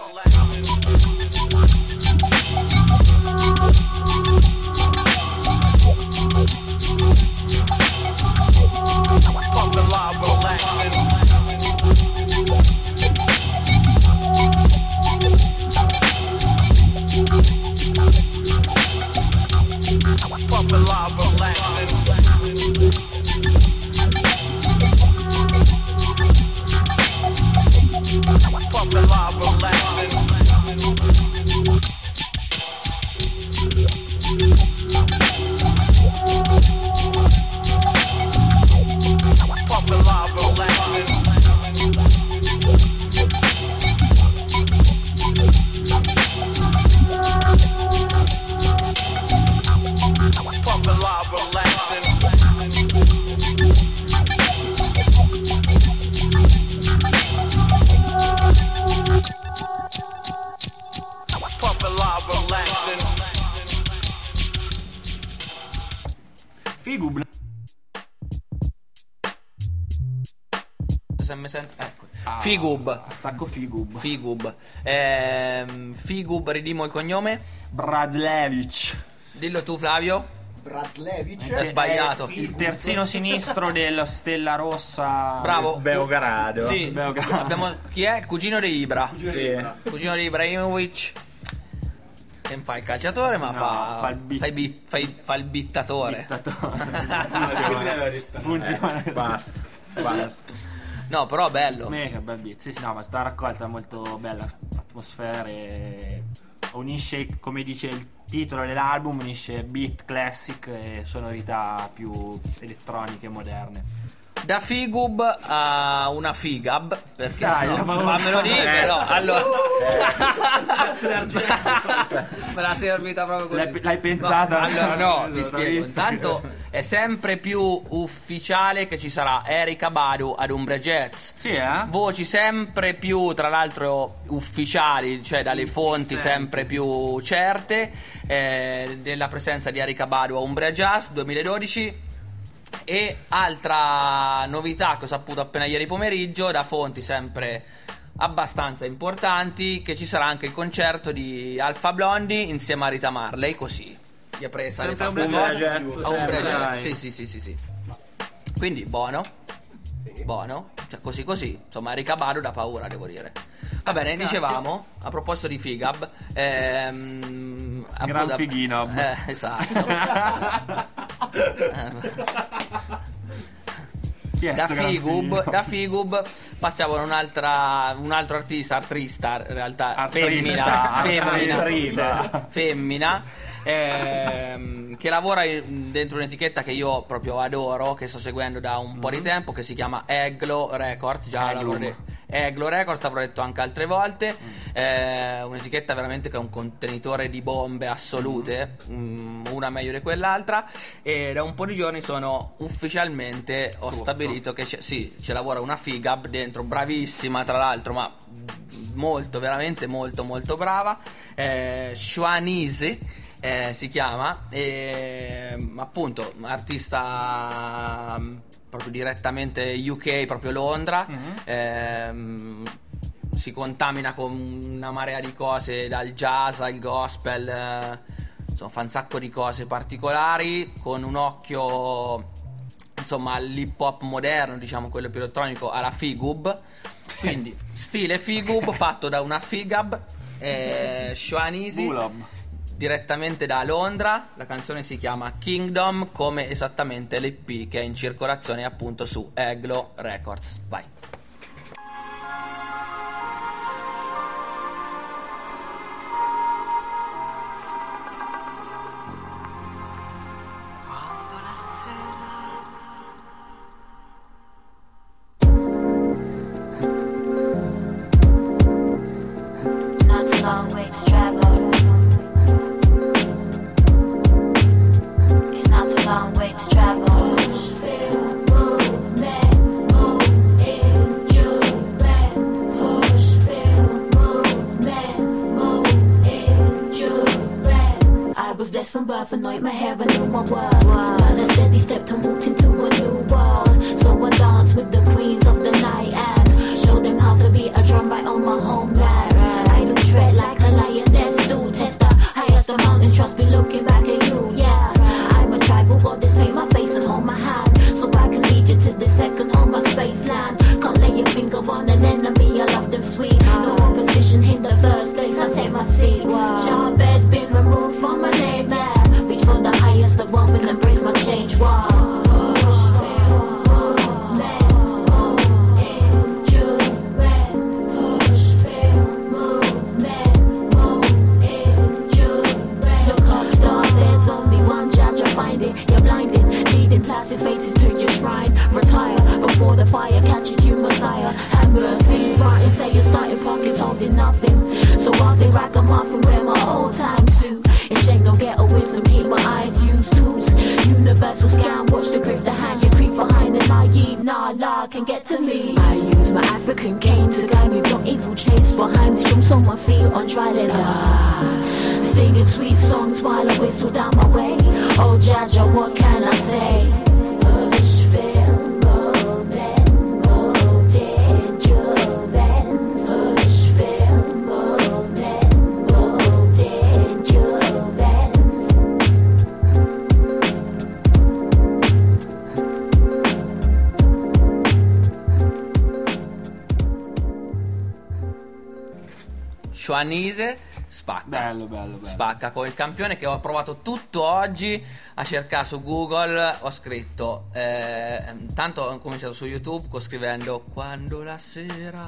Puffin' live, relaxing. Puffin' live, relaxing. Puffin' live, relaxing. Puffin' live, relaxing. Puffin' live, relaxing. Puffin' live, relaxing. Figub. Se mi sent- ecco. Ah, Figub. Sacco Figub. Figub. Ehm, Figub, ridimo il cognome. Brazlevic. Dillo tu, Flavio. Brazlevic. È sbagliato. Il terzino sinistro dello Stella Rossa. Bravo. Beogrado. Sì. Beogrado. Abbiamo chi è? Il cugino di Ibra. Sì. Il cugino di Ibrahimovic. Che non fa il calciatore, ma No, fa, fa il bit- fa, il bit- fa, il, fa il bittatore. Funziona. Funziona. Basta. Basta. No, però bello. Mega bel beat. Sì, sì, no, ma sta raccolta è molto bella. Atmosfere. Unisce, come dice il titolo dell'album, unisce beat classic e sonorità più elettroniche moderne. Da Figub a una Figab. Perché Dai, no? ma- Fammelo dire, Eh. no. Allora me la servita proprio così. L'hai- l'hai pensata? No, allora no, vi L'ho spiego. visto. Intanto è sempre più ufficiale che ci sarà Erykah Badu ad Umbria Jazz. Sì, eh? Voci sempre più, tra l'altro, ufficiali, cioè dalle fonti sempre più certe, eh, della presenza di Erykah Badu a Umbria Jazz duemiladodici. E altra novità che ho saputo appena ieri pomeriggio, da fonti sempre abbastanza importanti, che ci sarà anche il concerto di Alpha Blondy insieme a Rita Marley, così gli ha presa le Sempre fa Umbria sta Jazz, cosa. A Umbria sempre, Jazz. dai. Sì, sì, sì, sì, sì. Quindi buono. Buono, cioè così così. Insomma, Erykah Badu da paura, devo dire. Va bene, dicevamo, a proposito di Figab, ehm, a Gran Buda- fighino. Eh, esatto. Chi è Da sto gran Figub, fighino? da Figub passiamo ad un'altra, un altro artista, artista in realtà, Artrista, femmina, femmina, artrista. femmina, ehm, che lavora in- dentro un'etichetta che io proprio adoro, che sto seguendo da un po' di tempo, che si chiama Eglo Records. Già Eglum. l'avrò de- Eglo Records, l'avrò detto anche altre volte. Eh, un'etichetta veramente che è un contenitore di bombe assolute, mm, una meglio di quell'altra. E da un po' di giorni sono ufficialmente ho stabilito che c'è, sì, ci lavora una Figab dentro, bravissima tra l'altro, ma molto, veramente molto molto brava. eh, Shwanese eh, si chiama, e appunto artista mm, proprio direttamente U K, proprio Londra. Ehm, si contamina con una marea di cose, dal jazz al gospel, eh, insomma fa un sacco di cose particolari, con un occhio insomma all'hip hop moderno, diciamo quello più elettronico, alla Figub. Quindi stile Figub fatto da una Figab, eh, Shwanese, Bulob. direttamente da Londra. La canzone si chiama Kingdom, come esattamente l'E P che è in circolazione appunto su Eglo Records. Vai. Not a long way to travel. It's not a long way to travel. Push, feel, movement, move, endurance. Push, feel, movement, move, endurance. I was blessed from birth, anoint my hair, I knew my worth. Learn a steady step to move into a new world. So I dance with the queens of the night and show them how to beat a drum right on my tortured you, Messiah. Have mercy, frightened, say your starting pockets holding nothing. So whilst they rack 'em off and wear my old time suit, and Jake don't get a wisdom, keep my eyes used tools. Universal scan, watch the grip, the hand you creep behind the naive. Nah, nah, can get to me. I use my African cane to guide me, block evil chase behind the strums on my feet on dry land. Ah, singing sweet songs while I whistle down my way. Oh, Jaja, what can I say? Push, feel, move, then move, dangerous. Push, feel, move, then move, dangerous. Shuanise spacca. Bello, bello, bello. Spacca con il campione che ho provato tutto oggi a cercare su Google. Ho scritto eh, tanto ho cominciato su YouTube scrivendo quando la sera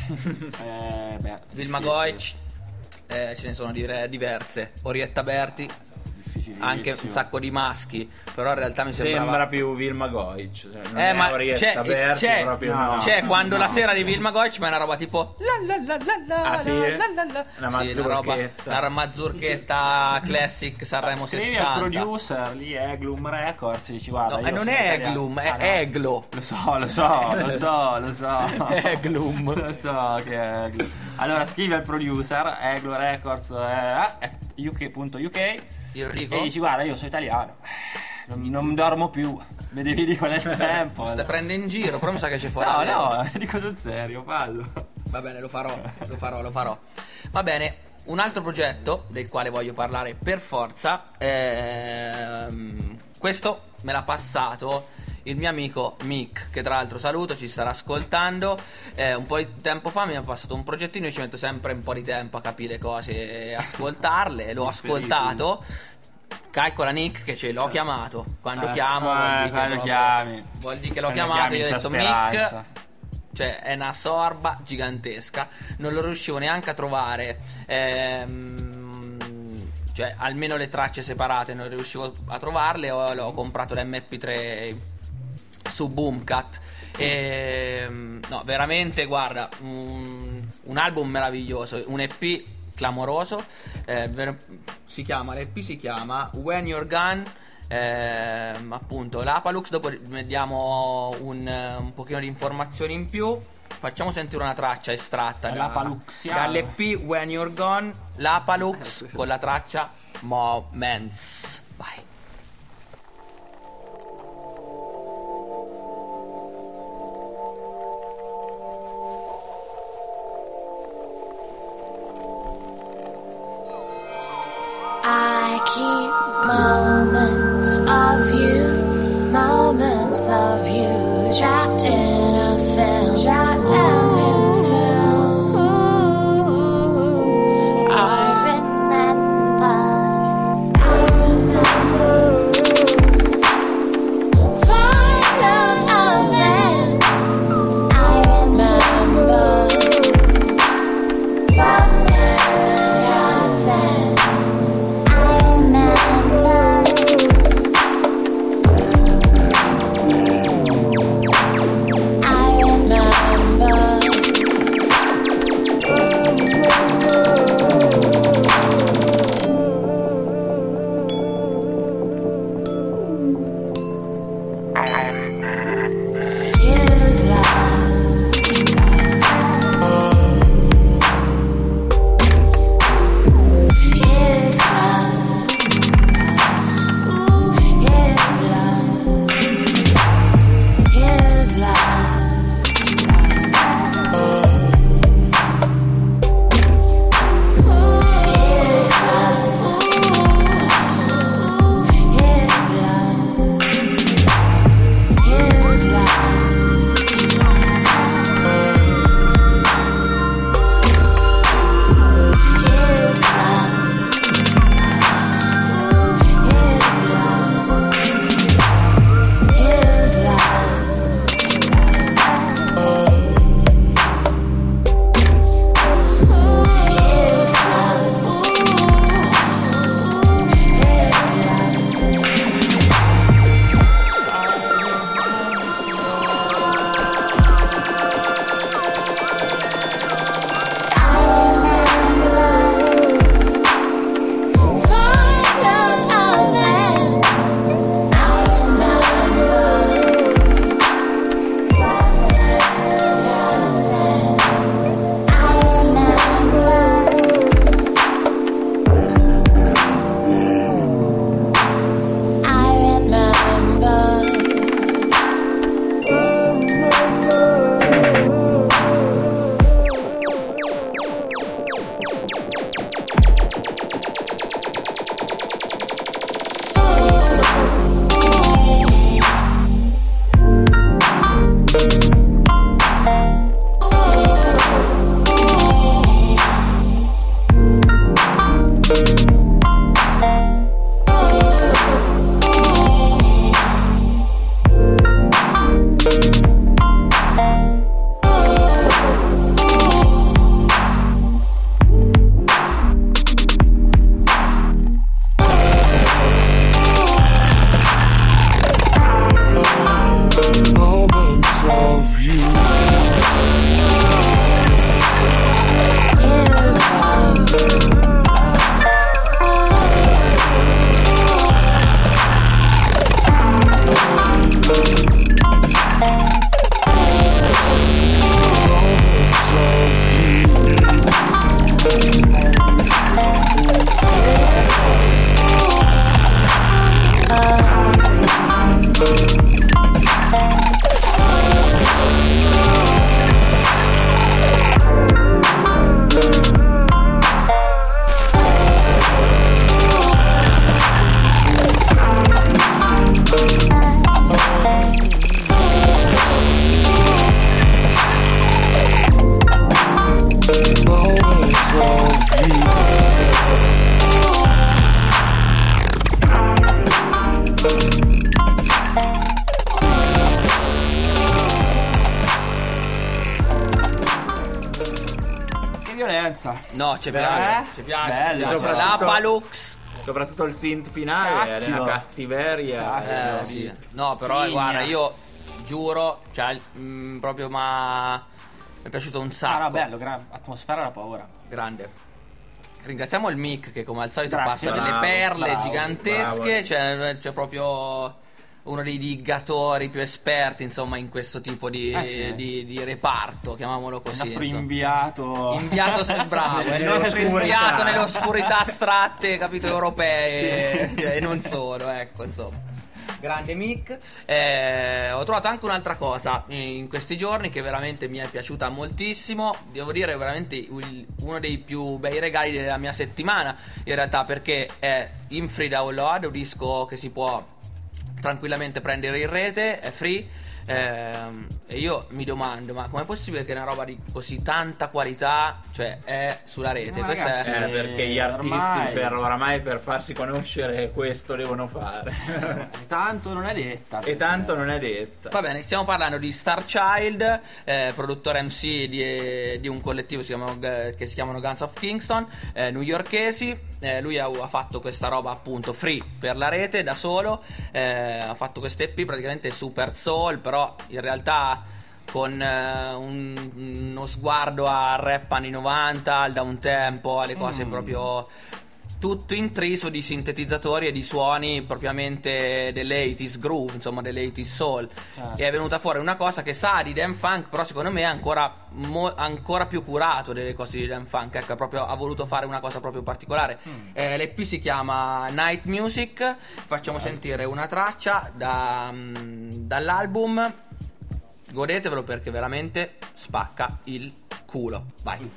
eh, beh, Vilma Goic, eh, ce ne sono dire, diverse. Orietta Berti, anche un sacco di maschi, però in realtà mi sembrava sembra più Vilma Goic, cioè, non eh, è ma Orietta c'è, Berti, c'è, proprio no, no. c'è quando No. la sera di Vilma Goic, ma è una roba tipo la la la la la Ah, sì? la la la. Una Sì, una roba, mazurchetta. una mazurchetta classic Sanremo scrivi sessanta. al producer lì Eglum Records e dici guarda, No, io e non sono è italiano. Eglum, è Ah, no. Eglo. Lo so, lo so, lo so, lo so. Eglum. Lo so che è Eglum. Allora scrivi al producer Eglo Records eh, at u k punto u k Enrico, e dici guarda, io sono italiano, non, non dormo più, mi devi dire qual è il tempo. stai prendendo in giro, però mi sa che c'è fuori. No, no, dico sul serio, fallo. Va bene, lo farò, lo farò, lo farò. Va bene, un altro progetto del quale voglio parlare per forza, ehm, questo me l'ha passato il mio amico Mick, che tra l'altro saluto, ci starà ascoltando. Eh, un po' di tempo fa mi ha passato un progettino, io ci metto sempre un po' di tempo a capire cose e ascoltarle. L'ho ascoltato. Calcola Nick che ce l'ho chiamato. Quando Eh, chiamo eh, vuol dire che quando proprio- chiami. vuol dire che l'ho Quando chiamato e chiami gli ho c'è detto speranza. Mick, cioè è una sorba gigantesca, non lo riuscivo neanche a trovare, ehm, cioè almeno le tracce separate non riuscivo a trovarle. Ho, ho comprato l'emme pi tre su Boomcat e no, veramente guarda, un, un album meraviglioso, un e pi clamoroso, eh, ver- si chiama l'e pi si chiama When You're Gone. Ehm, appunto l'Apalux. Dopo vediamo un, un pochino di informazioni in più. Facciamo sentire una traccia estratta da, L'Apaluxiano. dall'E P When You're Gone, l'Apalux con la traccia Moments. Vai. I keep moments of you, moments of you, trapped in a film, trapped in a film. I remember, I remember final events. I remember familiar sense. violenza. No, ci Beh, piace, ci piace, bello, ci piace. La soprattutto- Palux. Soprattutto il synth finale è Cacchio. una cattiveria. Eh, eh, sì. No, però Figna. guarda, io giuro, cioè, mh, proprio ma mi è piaciuto un Ah, sacco. no, bello, gran atmosfera da paura. Grande. Ringraziamo il Mick che come al solito Grazie. passa delle Bravo, perle bravo, gigantesche, bravo. cioè, c'è proprio uno dei diggatori più esperti, insomma, in questo tipo di, Eh, sì. di- di reparto, chiamiamolo Il così. nostro insomma. inviato. Inviato se- bravo, è il nostro Nell'oscurità. inviato nelle oscurità astratte, capito, europee e non solo, ecco, insomma. Grande Mick. Eh, ho trovato anche un'altra cosa in questi giorni che veramente mi è piaciuta moltissimo. Devo dire veramente il- uno dei più bei regali della mia settimana, in realtà, perché è In Free Download, un disco che si può tranquillamente prendere in rete, è free. Ehm, e io mi domando, ma com'è possibile che una roba di così tanta qualità, cioè, è sulla rete? Ma Questa ragazzi, è... Eh, perché gli artisti ormai- per, oramai per farsi conoscere questo devono fare. Tanto non è detta. E tanto non è detta. Va bene, stiamo parlando di Star Child, eh, produttore M C di, di un collettivo si chiamano, eh, che si chiamano Guns of Kingston, eh, newyorkesi. Eh, lui ha, ha fatto questa roba appunto free per la rete da solo, eh, ha fatto queste E P praticamente super soul, però in realtà con eh, un- uno sguardo al rap anni novanta, al downtempo, alle cose proprio... tutto intriso di sintetizzatori e di suoni propriamente dell'eighties groove, insomma dell'eighties soul. Certo. E è venuta fuori una cosa che sa di Dan Funk, però secondo me è ancora, mo- ancora più curato delle cose di Dan Funk. Ecco, ha proprio, ha voluto fare una cosa proprio particolare. Eh, L'E P si chiama Night Music. Facciamo sentire una traccia da, mm, dall'album. Godetevelo perché veramente spacca il culo. Vai.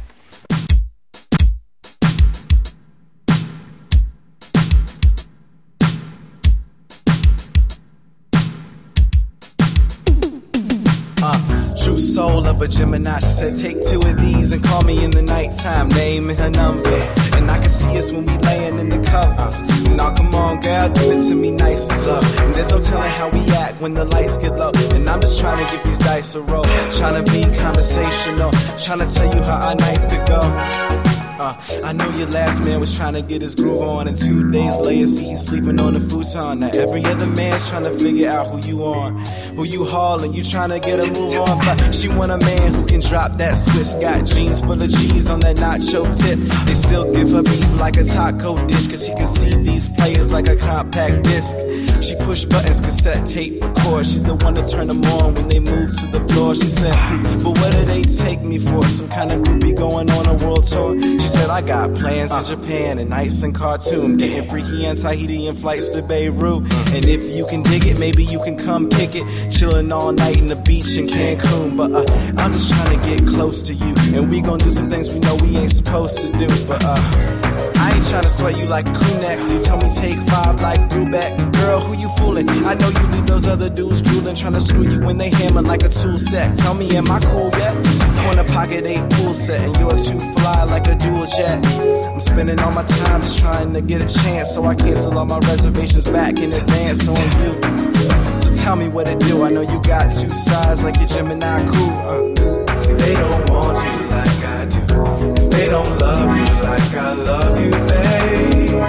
Uh, true soul of a Gemini. She said, take two of these and call me in the nighttime. Name and her number. And I can see us when we laying in the covers. Now come on, girl, give it to me nice and slow. And there's no telling how we act when the lights get low. And I'm just trying to give these dice a roll. Trying to be conversational. Trying to tell you how our nights could go. Uh, I know your last man was trying to get his groove on, and two days later, see he's sleeping on the futon. Now every other man's trying to figure out who you are, who you hauling, you trying to get a move on. But she want a man who can drop that Swiss, got jeans full of cheese on that nacho tip. They still give her beef like a taco dish, cause she can see these players like a compact disc. She push buttons, cassette tape, record. She's the one to turn them on when they move to the floor. She said, hmm, but what do they take me for? Some kind of groupie going on a world tour? She said, I got plans in Japan and ice and Khartoum, getting freaky and Tahitian flights to Beirut. And if you can dig it, maybe you can come pick it. Chilling all night in the beach in Cancun. But uh, I'm just trying to get close to you, and we gon' do some things we know we ain't supposed to do. But uh, I ain't tryna sweat you like a crew neck, so you tell me take five like Brubeck. Girl, who you fooling? I know you leave those other dudes drooling, tryna screw you when they hammer like a tool set. Tell me, am I cool yet? Corner pocket eight pool set, and you're too fly like a dual jet. I'm spending all my time just trying to get a chance, so I cancel all my reservations back in advance on you. So tell me what to do. I know you got two sides like your Gemini cool. Uh. See, they don't want you like I do. If they don't love you like I love you, babe.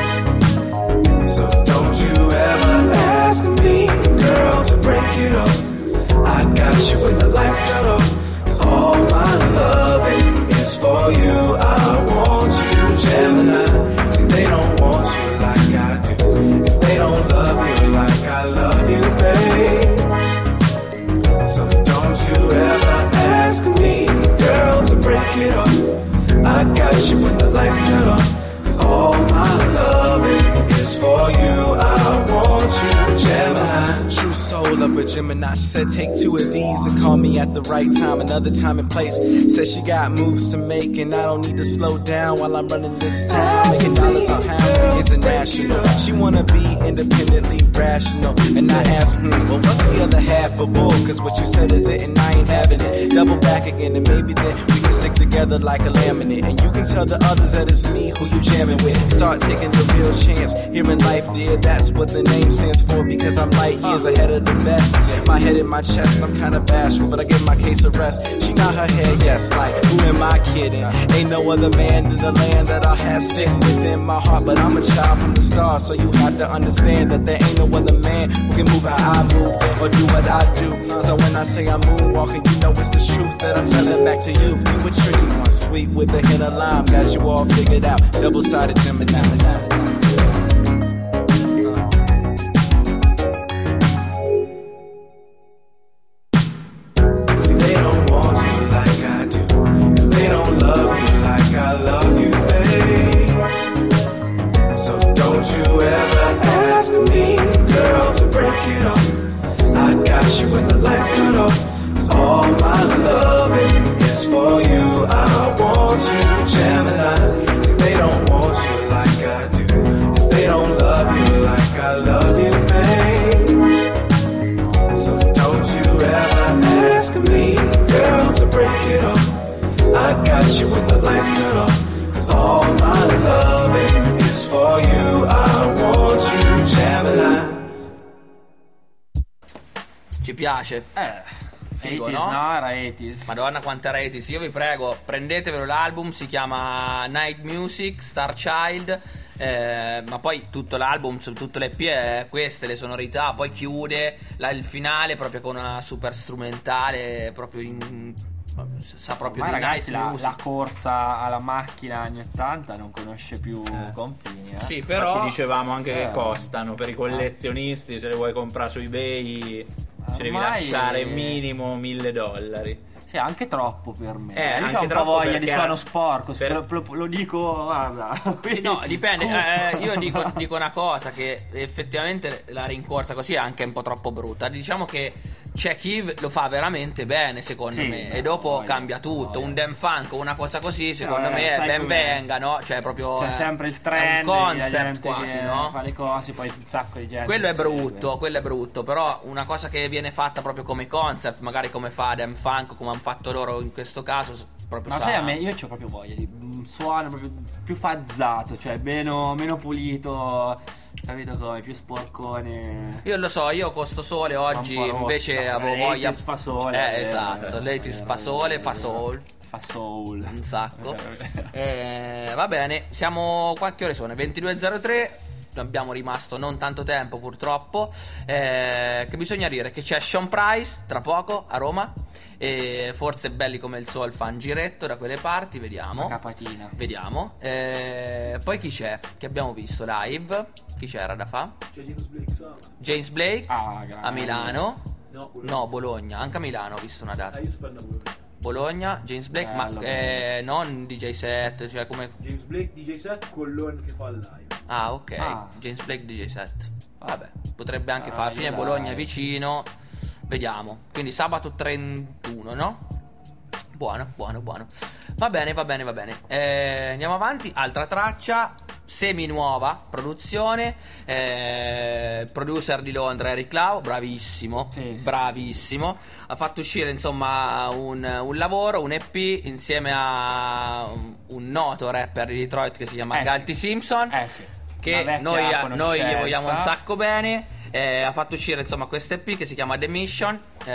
So don't you ever ask me, girl, to break it up. I got you when the lights cut off. Cause all my loving is for you. I want you, Gemini. See, they don't want you like I do. If they don't love you like I love you, babe. So don't you ever ask me, girl, to break it up. I got you when the lights cut off. Cause all my loving is for you. I want you, Gemini. True soul of a Gemini. She said take two of these and call me at the right time, another time and place. Said she got moves to make and I don't need to slow down while I'm running this town. Making dollars and pounds international. She wanna be independently rational. And I asked, hmm, well what's the other half of bull? Cause what you said is it and I ain't having it. Double back again and maybe then we can stick together like a laminate. And you can tell the others that it's me who you jamming with. Start taking the real chance here in life, dear. That's what the name stands for, because I'm light years ahead of the best. rest. My head in my chest, I'm kinda bashful, but I give my case a rest. She nod her head, yes, like, who am I kidding? Ain't no other man in the land that I have stick within my heart, but I'm a child from the start, so you have to understand that there ain't no other man who can move how I move or do what I do. So when I say I'm moonwalking, you know it's the truth that I'm telling back to you. You a tricky one, sweet with a hint of lime, got you all figured out. Double-sided Gemini. See, they don't want you like I do, and they don't love you like I love you, babe. So don't you ever ask me, girl, to break it off. I got you when the lights cut off. 'Cause all my loving is for you. I want you, Gemini. See, they don't want you like I do, and they don't love you like I love you, babe. So don't you ever ask me, girl, to break it off. I got you when the lights cut off. 'Cause all my loving is for you. I want you, Gemini. Ci piace? Eh, Figo, eighties, no? no? Era eighties. Madonna quanta era eighties. Io vi prego, prendetevelo l'album, si chiama Night Music, Star Child. Eh, ma poi tutto l'album, tutte le P è queste, le sonorità. Poi chiude la, il finale proprio con una super strumentale, proprio in, sa proprio Ma di ragazzi, Night la, Music. la corsa alla macchina anni ottanta non conosce più confini, eh. Sì, però Infatti dicevamo anche Eh. che costano per i collezionisti, se le vuoi comprare su eBay ci devi Ormai- lasciare minimo mille dollari. Sì, anche troppo per me. Eh, Io anche ho un po' troppo voglia di perché- suono sporco, per- lo, lo- lo dico, guarda. Sì, quindi- no, dipende. Scusa. Eh, io dico, dico una cosa: che effettivamente la rincorsa così è anche un po' troppo brutta. Diciamo che c'è chi lo fa veramente bene, secondo Sì, me, beh, e dopo voglia, cambia tutto. voglia. Un Dan Funk o una cosa così, secondo Eh, me, sai ben com'è? venga, no? Cioè, proprio. C'è eh, sempre il è trend, un la concept gente quasi, che no? fa le cose, poi un sacco di gente. Quello è che segue. brutto, quello è brutto. Però una cosa che viene fatta proprio come concept, magari come fa Dan Funk, come hanno fatto loro in questo caso, s- proprio Ma sa- sai, a me io c'ho proprio voglia di un suono proprio più fazzato, cioè meno, meno pulito, capito come? Più sporcone. Io lo so, io con sto sole oggi Un po' rotto. invece No, avevo l'eighties voglia. fa sole, Eh, eh, esatto, eh, l'eighties eh, fa sole, eh, fa eh, soul. Fa soul. Un sacco. Eh, Eh, va bene, siamo. Quante ore sono? ventidue e zero tre. Abbiamo rimasto non tanto tempo purtroppo. Eh, che bisogna dire che c'è Sean Price tra poco a Roma. E forse belli come il sol fa un giretto da quelle parti. Vediamo. Una capatina. Vediamo. Eh, poi chi c'è? Che abbiamo visto live? Chi c'era da fa? C'è James Blake, sa? James Blake Ah, grande. a Milano. No, Bologna. No, Bologna. Anche a Milano ho visto una data. Ah, io sto parlando Bologna. Bologna, James Blake, ma Bello, eh, non D J set, cioè come. James Blake, D J set, Collon che fa il live. Ah, ok. Ah. James Blake D J set. Vabbè, potrebbe anche Ah, fare. Alla fine dai. Bologna è vicino. Vediamo. Quindi sabato trentuno, no? Buono, buono, buono. Va bene, va bene, va bene. Eh, andiamo avanti. Altra traccia, semi nuova produzione. Eh, producer di Londra, Eric Lau, bravissimo, Sì, sì, bravissimo. Ha fatto uscire insomma un, un lavoro, un E P insieme a un, un noto rapper di Detroit che si chiama Eh, Galti sì. Simpson. Eh sì. Che Una vecchia noi, noi gli conoscenza. vogliamo un sacco bene. Eh, ha fatto uscire insomma questo E P che si chiama The Mission,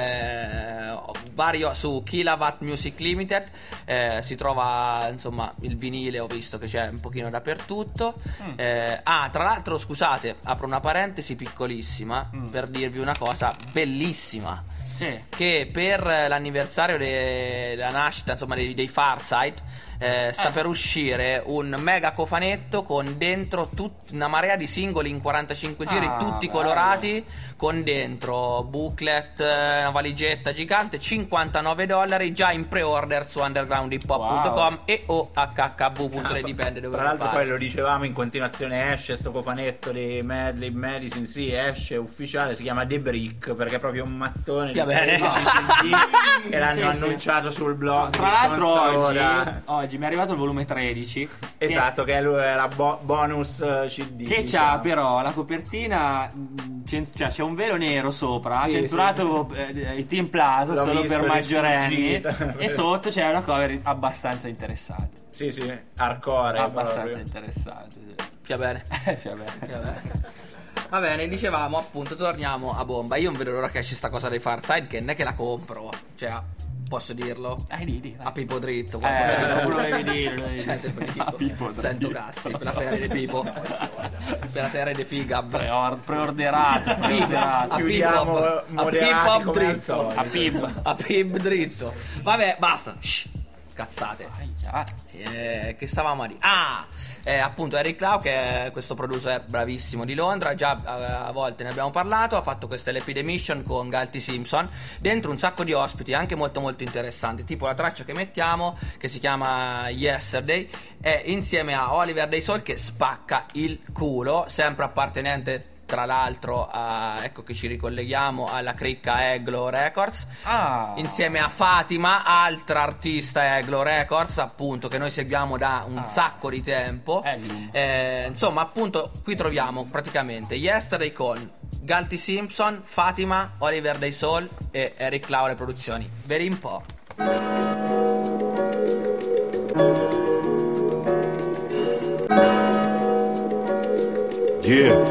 eh, vario su Kilowatt Music Limited. Eh, si trova insomma il vinile, ho visto che c'è un pochino dappertutto. Mm. Eh, ah, tra l'altro, scusate, apro una parentesi piccolissima Mm. per dirvi una cosa bellissima. Sì. Che per l'anniversario della nascita insomma dei, dei Farsight eh, sta Eh. per uscire un mega cofanetto con dentro tut- una marea di singoli in quarantacinque giri, Ah, tutti bello. colorati, con dentro booklet, eh, una valigetta gigante, cinquantanove dollari già in pre-order su underground hip hop punto com Wow. e o h h v punto net, dipende dove Tra lo l'altro fai. poi lo dicevamo in continuazione, esce sto cofanetto di Madlib Medicine, sì, esce ufficiale, si chiama The Brick perché è proprio un mattone Va di bene. tredici C D che l'hanno Sì, sì. annunciato sul blog. Tra di l'altro oggi, Consta Ora. oggi mi è arrivato il volume tredici. Esatto, che è lu- è la bo- bonus eh, C D. Che diciamo. c'ha però la copertina, mh, cen- cioè c'è un velo nero sopra, Sì, censurato eh, i Team Plaza L'ho solo visto per di maggiorenni, sfuggita. e sotto c'è una cover abbastanza interessante. Sì, sì, hardcore Abbastanza proprio. interessante. Sì. Più bene. Eh, vabbè. Più bene. Va bene, dicevamo appunto, torniamo a bomba. Io non vedo l'ora che esce sta cosa dei Farside, che non è che la compro. Cioè, posso dirlo? Eh, di, di, a Pippo dritto. Eh, di lo volevi dire. Cioè, tipo, Pippo sento cazzi per la serie di Pippo. Per la serie di Figab. Preor- preorderato. preorderato. A Chiudiamo Pippo a moderati Pippo come al dritto. solito. A Pippo A Pippo dritto. Vabbè, basta. Shh. Cazzate. Eh, che stavamo a dire? Ah, eh, appunto Eric Lau, che è questo producer bravissimo di Londra. Già a, a volte ne abbiamo parlato. Ha fatto questa L P The Mission con Galty Simpson. Dentro un sacco di ospiti anche molto molto interessanti. Tipo la traccia che mettiamo, che si chiama Yesterday, è insieme a Oliver Day Soul, che spacca il culo. Sempre appartenente tra l'altro a, ecco che ci ricolleghiamo alla cricca Eglo Records, ah. insieme a Fatima, altra artista Eglo Records, appunto, che noi seguiamo da un ah. sacco di tempo. eh, insomma, appunto, qui troviamo praticamente Yesterday con Galty Simpson, Fatima, Oliver Day Soul e Eric Lau alle produzioni. Vedi un po'. Yeah.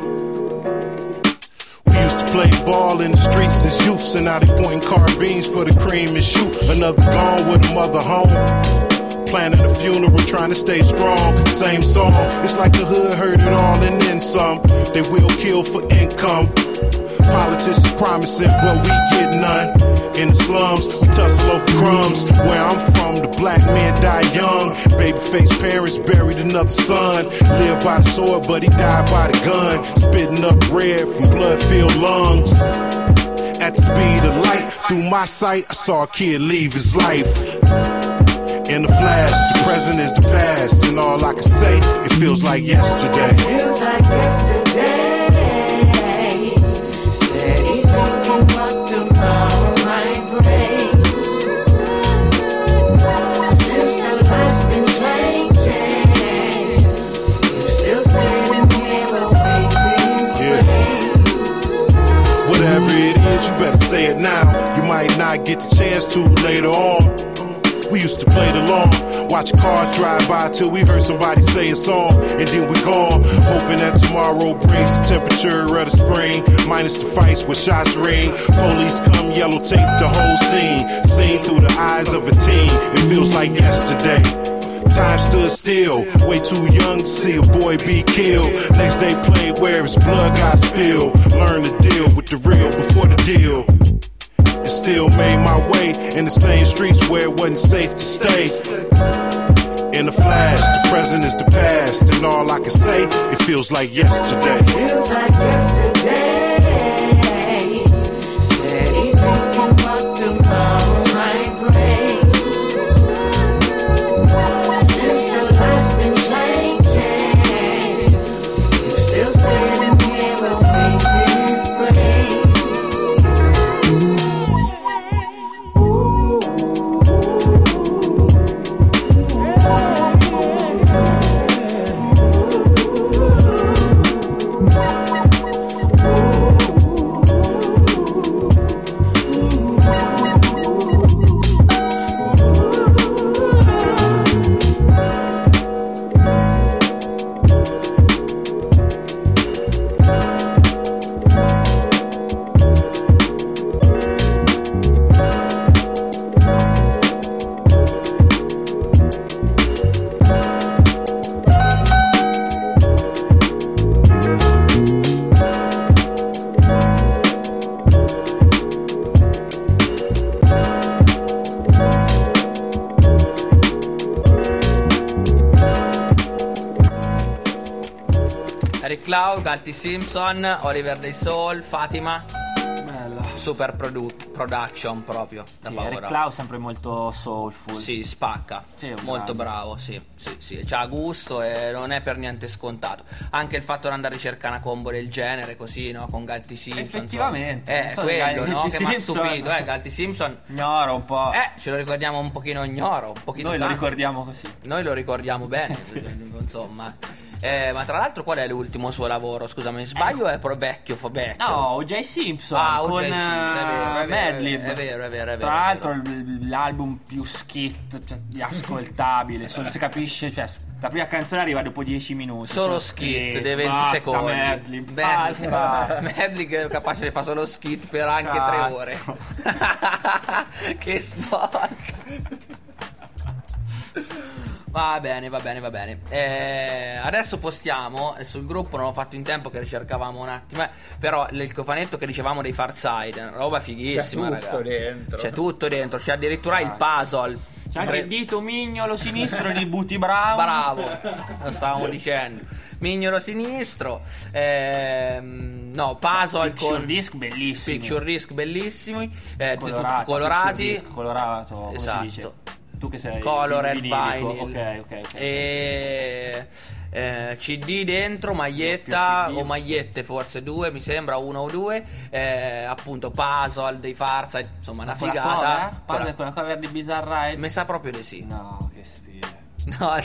Play ball in the streets as youths, and now they pointing carbines for the cream and shoot. Another gone with a mother home. Planning a funeral, trying to stay strong. Same song, it's like the hood heard it all and then some. They will kill for income. Politicians promising, but we get none. In the slums, we tussle over crumbs. Where I'm from, the black man die young. Babyface parents buried another son. Lived by the sword, but he died by the gun. Spitting up red from blood-filled lungs. At the speed of light, through my sight, I saw a kid leave his life. In the flash, the present is the past, and all I can say, it feels like yesterday. It feels like yesterday. Steady thinking what tomorrow might bring. Since the life's been changing, you're still sitting here awaiting spring. Whatever it is, you better say it now. You might not get the chance to later on. We used to play the long, watch cars drive by till we heard somebody say a song, and then we gone, hoping that tomorrow brings the temperature of the spring, minus the fights where shots ring. Police come, yellow tape the whole scene, seen through the eyes of a teen. It feels like yesterday. Time stood still, way too young to see a boy be killed. Next day played where his blood got spilled. Learned to deal with the real before the deal. And still made my way in the same streets where it wasn't safe to stay. In a flash, the present is the past, and all I can say, it feels like yesterday. It feels like yesterday. Steady thinking what tomorrow might bring. Since the life's been changing, you're still sitting here awaiting spring. Eric Lau, Galty Simpson, Oliver Day Soul, Fatima. Bella. Super produ- production proprio per Sì, lavoro. Eric Lau sempre molto soulful. Sì, spacca. Sì, un molto grande. bravo, sì, sì, sì. C'ha gusto e non è per niente scontato. Anche il fatto di andare a ricercare una combo del genere così, no? Con Galty Simpson. Effettivamente. insomma. Eh, Non so, quello, Galty no? Che mi ha Simpson. stupito, eh, Galty Simpson. Ignoro un po'. Eh, ce lo ricordiamo un pochino ignoro, un pochino Noi lo tanto. ricordiamo così. Noi lo ricordiamo bene, insomma. Eh, ma tra l'altro qual è l'ultimo suo lavoro? Scusa, mi sbaglio? È pro vecchio, fo vecchio? No, O J Simpson Ah, O J con Simpson, è vero, è vero, Madlib. è vero, è vero, è vero, Tra è l'altro l- l'album più skit, cioè, ascoltabile, solo si capisce, cioè La prima canzone arriva dopo dieci minuti. Solo skit dei venti basta, secondi. Medley, Beh, basta. Medley che è capace di fare solo skit per anche Cazzo. tre ore. Che sport. Va bene, va bene, va bene. Eh, adesso postiamo sul gruppo, non l'ho fatto in tempo che ricercavamo un attimo, eh, però il cofanetto che dicevamo dei Far Side, una roba fighissima, C'è tutto raga. dentro. C'è tutto dentro, c'è addirittura il puzzle. C'è anche il dito mignolo sinistro di Booty Brown. Bravo, lo stavamo dicendo. Mignolo sinistro, ehm, no, puzzle Picture con disc bellissimi. Picture disc bellissimi, eh, tutti Colorati, colorati. picture disc colorato, come si Esatto. dice? Tu che sei Colored vinilico. vinyl. Ok, ok, ok. E eh, C D dentro, maglietta C D. o magliette forse due, mi sembra uno o due, eh, appunto puzzle dei Farside, insomma una Con la figata. cover? Parla con la cover di Bizarre Ride? Mi sa proprio di sì. No, che stile. No,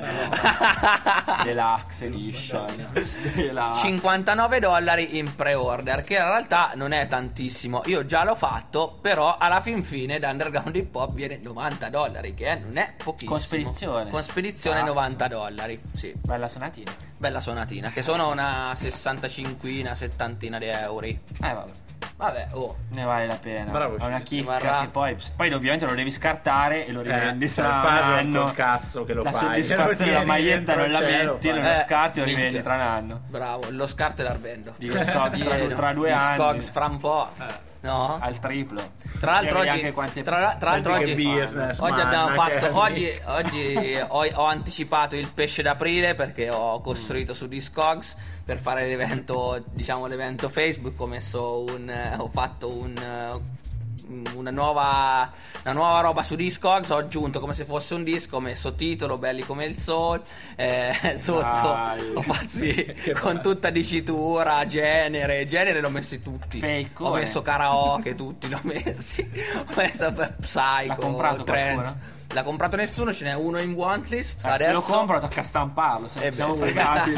Deluxe Edition. Deluxe. cinquantanove dollari in pre-order, che in realtà non è tantissimo. Io già l'ho fatto, però alla fin fine da Underground Hip Hop viene novanta dollari, che non è pochissimo. Con spedizione. Con spedizione Cazzo. novanta dollari, sì. Bella sonatina. Bella sonatina, che sono una sessantacinquina, settantina di euro. Eh vabbè. Vabbè, oh. Ne vale la pena. Bravo, è una ci chicca varrà. che poi, poi ovviamente lo devi scartare e lo rivendi Eh, tra un padre anno. col cazzo che lo la fai. soddisfazione Che lo della tieni maglietta non dentro la il cielo, metti, non fai. lo scarti e lo minchia. rivendi tra un anno. Bravo, lo scarto e l'arbendo. Di Scogs tra, Pieno. tra due Di anni. Scogs fra un po'. No? Al triplo. Tra l'altro E vedi oggi, anche quante- tra, tra l'altro quanti oggi, che business, oggi man, abbiamo che fatto è oggi, oggi ho, ho anticipato il pesce d'aprile perché ho costruito su Discogs per fare l'evento, diciamo l'evento Facebook. Ho messo un eh, ho fatto un eh, una nuova una nuova roba su Discogs, ho aggiunto come se fosse un disco, ho messo titolo belli come il sol, eh, sotto Dai. ho fatto sì, con tutta dicitura, genere genere l'ho messi tutti, Fake, ho come? messo karaoke, tutti l'ho messi, ho messo per Psycho, L'ha comprato Trance. qualcuno? L'ha comprato nessuno, ce n'è uno in wantlist Eh, adesso. Se lo compro tocca stamparlo, se Eh siamo beh. fregati.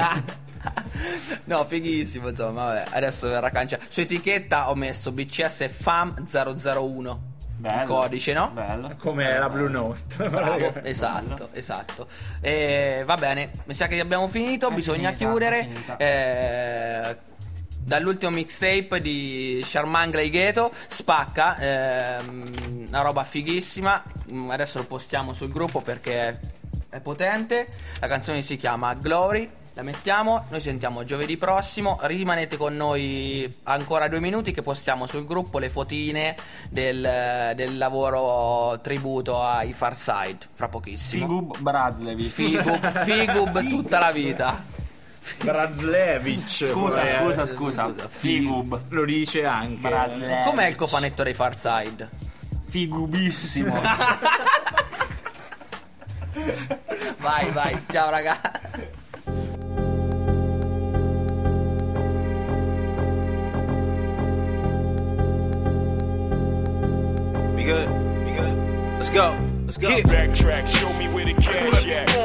No, fighissimo, insomma, vabbè, adesso verrà cancellato. Su etichetta ho messo B C S F A M zero zero uno. Bello. Il codice, no? Bello. Come la Blue Note. Bravo, esatto, esatto. E va bene, mi sa che abbiamo finito, È bisogna finita, chiudere. è finita. Eh, dall'ultimo mixtape di Charmaine Gheto, Spacca, ehm, una roba fighissima. Mm, Adesso lo postiamo sul gruppo perché è, è potente. La canzone si chiama Glory. La mettiamo, noi sentiamo giovedì prossimo. Rimanete con noi ancora due minuti che postiamo sul gruppo le fotine del, del lavoro tributo ai Far Side fra pochissimo. Figub Brazlevic. Figub, Figub tutta la vita. Brazlevic. Scusa, poi, scusa, eh, scusa. Figub. Lo dice anche. Brazlevic. Com'è il cofanetto dei Far Side? Figubissimo. Vai, vai, ciao raga. We good? We good? Let's go. Let's go. Backtrack, show me where the cash at.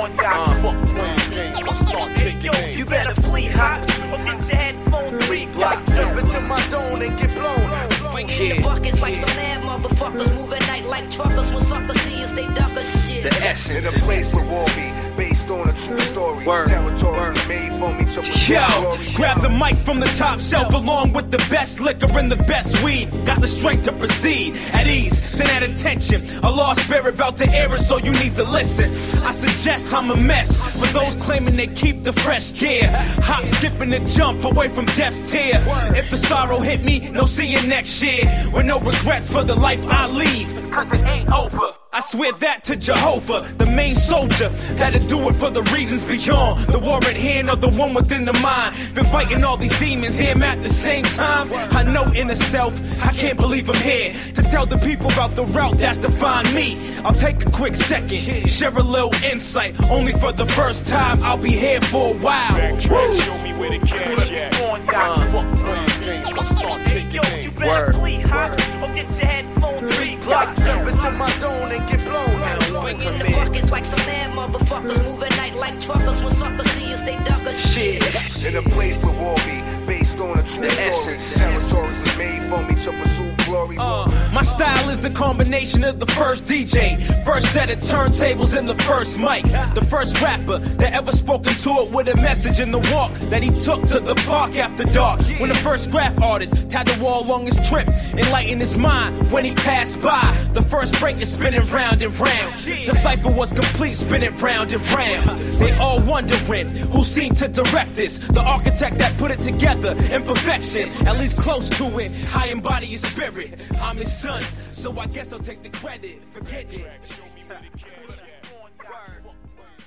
Uh. You better flee hops or get your headphones three blocks. Jump into my zone and get blown. Bringing the buckets like some mad motherfuckers. Moving night like truckers. When suckers see us, they duck us shit. The essence. In a place where war be based on a true story. Word. Territory Word. made for me to pursue Yo, glory. grab the mic from the top shelf along with the best liquor and the best weed. Got the strength to proceed at ease, then at attention. A lost spirit about to air it, so you need to listen. I suggest I'm a mess for those claiming they keep the fresh gear. Hop, skipping the jump away from death's tear. If the sorrow hit me, no see you next year. With no regrets for the life I leave, cause it ain't over. I swear that to Jehovah, the main soldier, that'll do it for the reasons beyond the war at hand or the one within the mind. Been fighting all these demons, hear 'em at the same time. I know inner self, I can't believe I'm here to tell the people about the route that's defined me. I'll take a quick second, share a little insight. Only for the first time, I'll be here for a while. Backtrack, show me where the cash at. Word. Jump into my zone and get blown. Bringing the buckets like some mad motherfuckers. Moving night like truckers. When suckers see us, they duck us shit. In a place where war be based on a true The story. essence. Territory was made for me to pursue glory. Uh, my style is is the combination of the first D J, first set of turntables, and the first mic. The first rapper that ever spoken to it with a message in the walk that he took to the park after dark. When the first graph artist tagged the wall along his trip, enlightened his mind when he passed by. The first break is spinning round and round. The cipher was complete, spinning round and round. They all wondering who seemed to direct this. The architect that put it together in perfection, at least close to it. I embody his spirit. I'm his son, so I guess I'll take the credit. Forget it.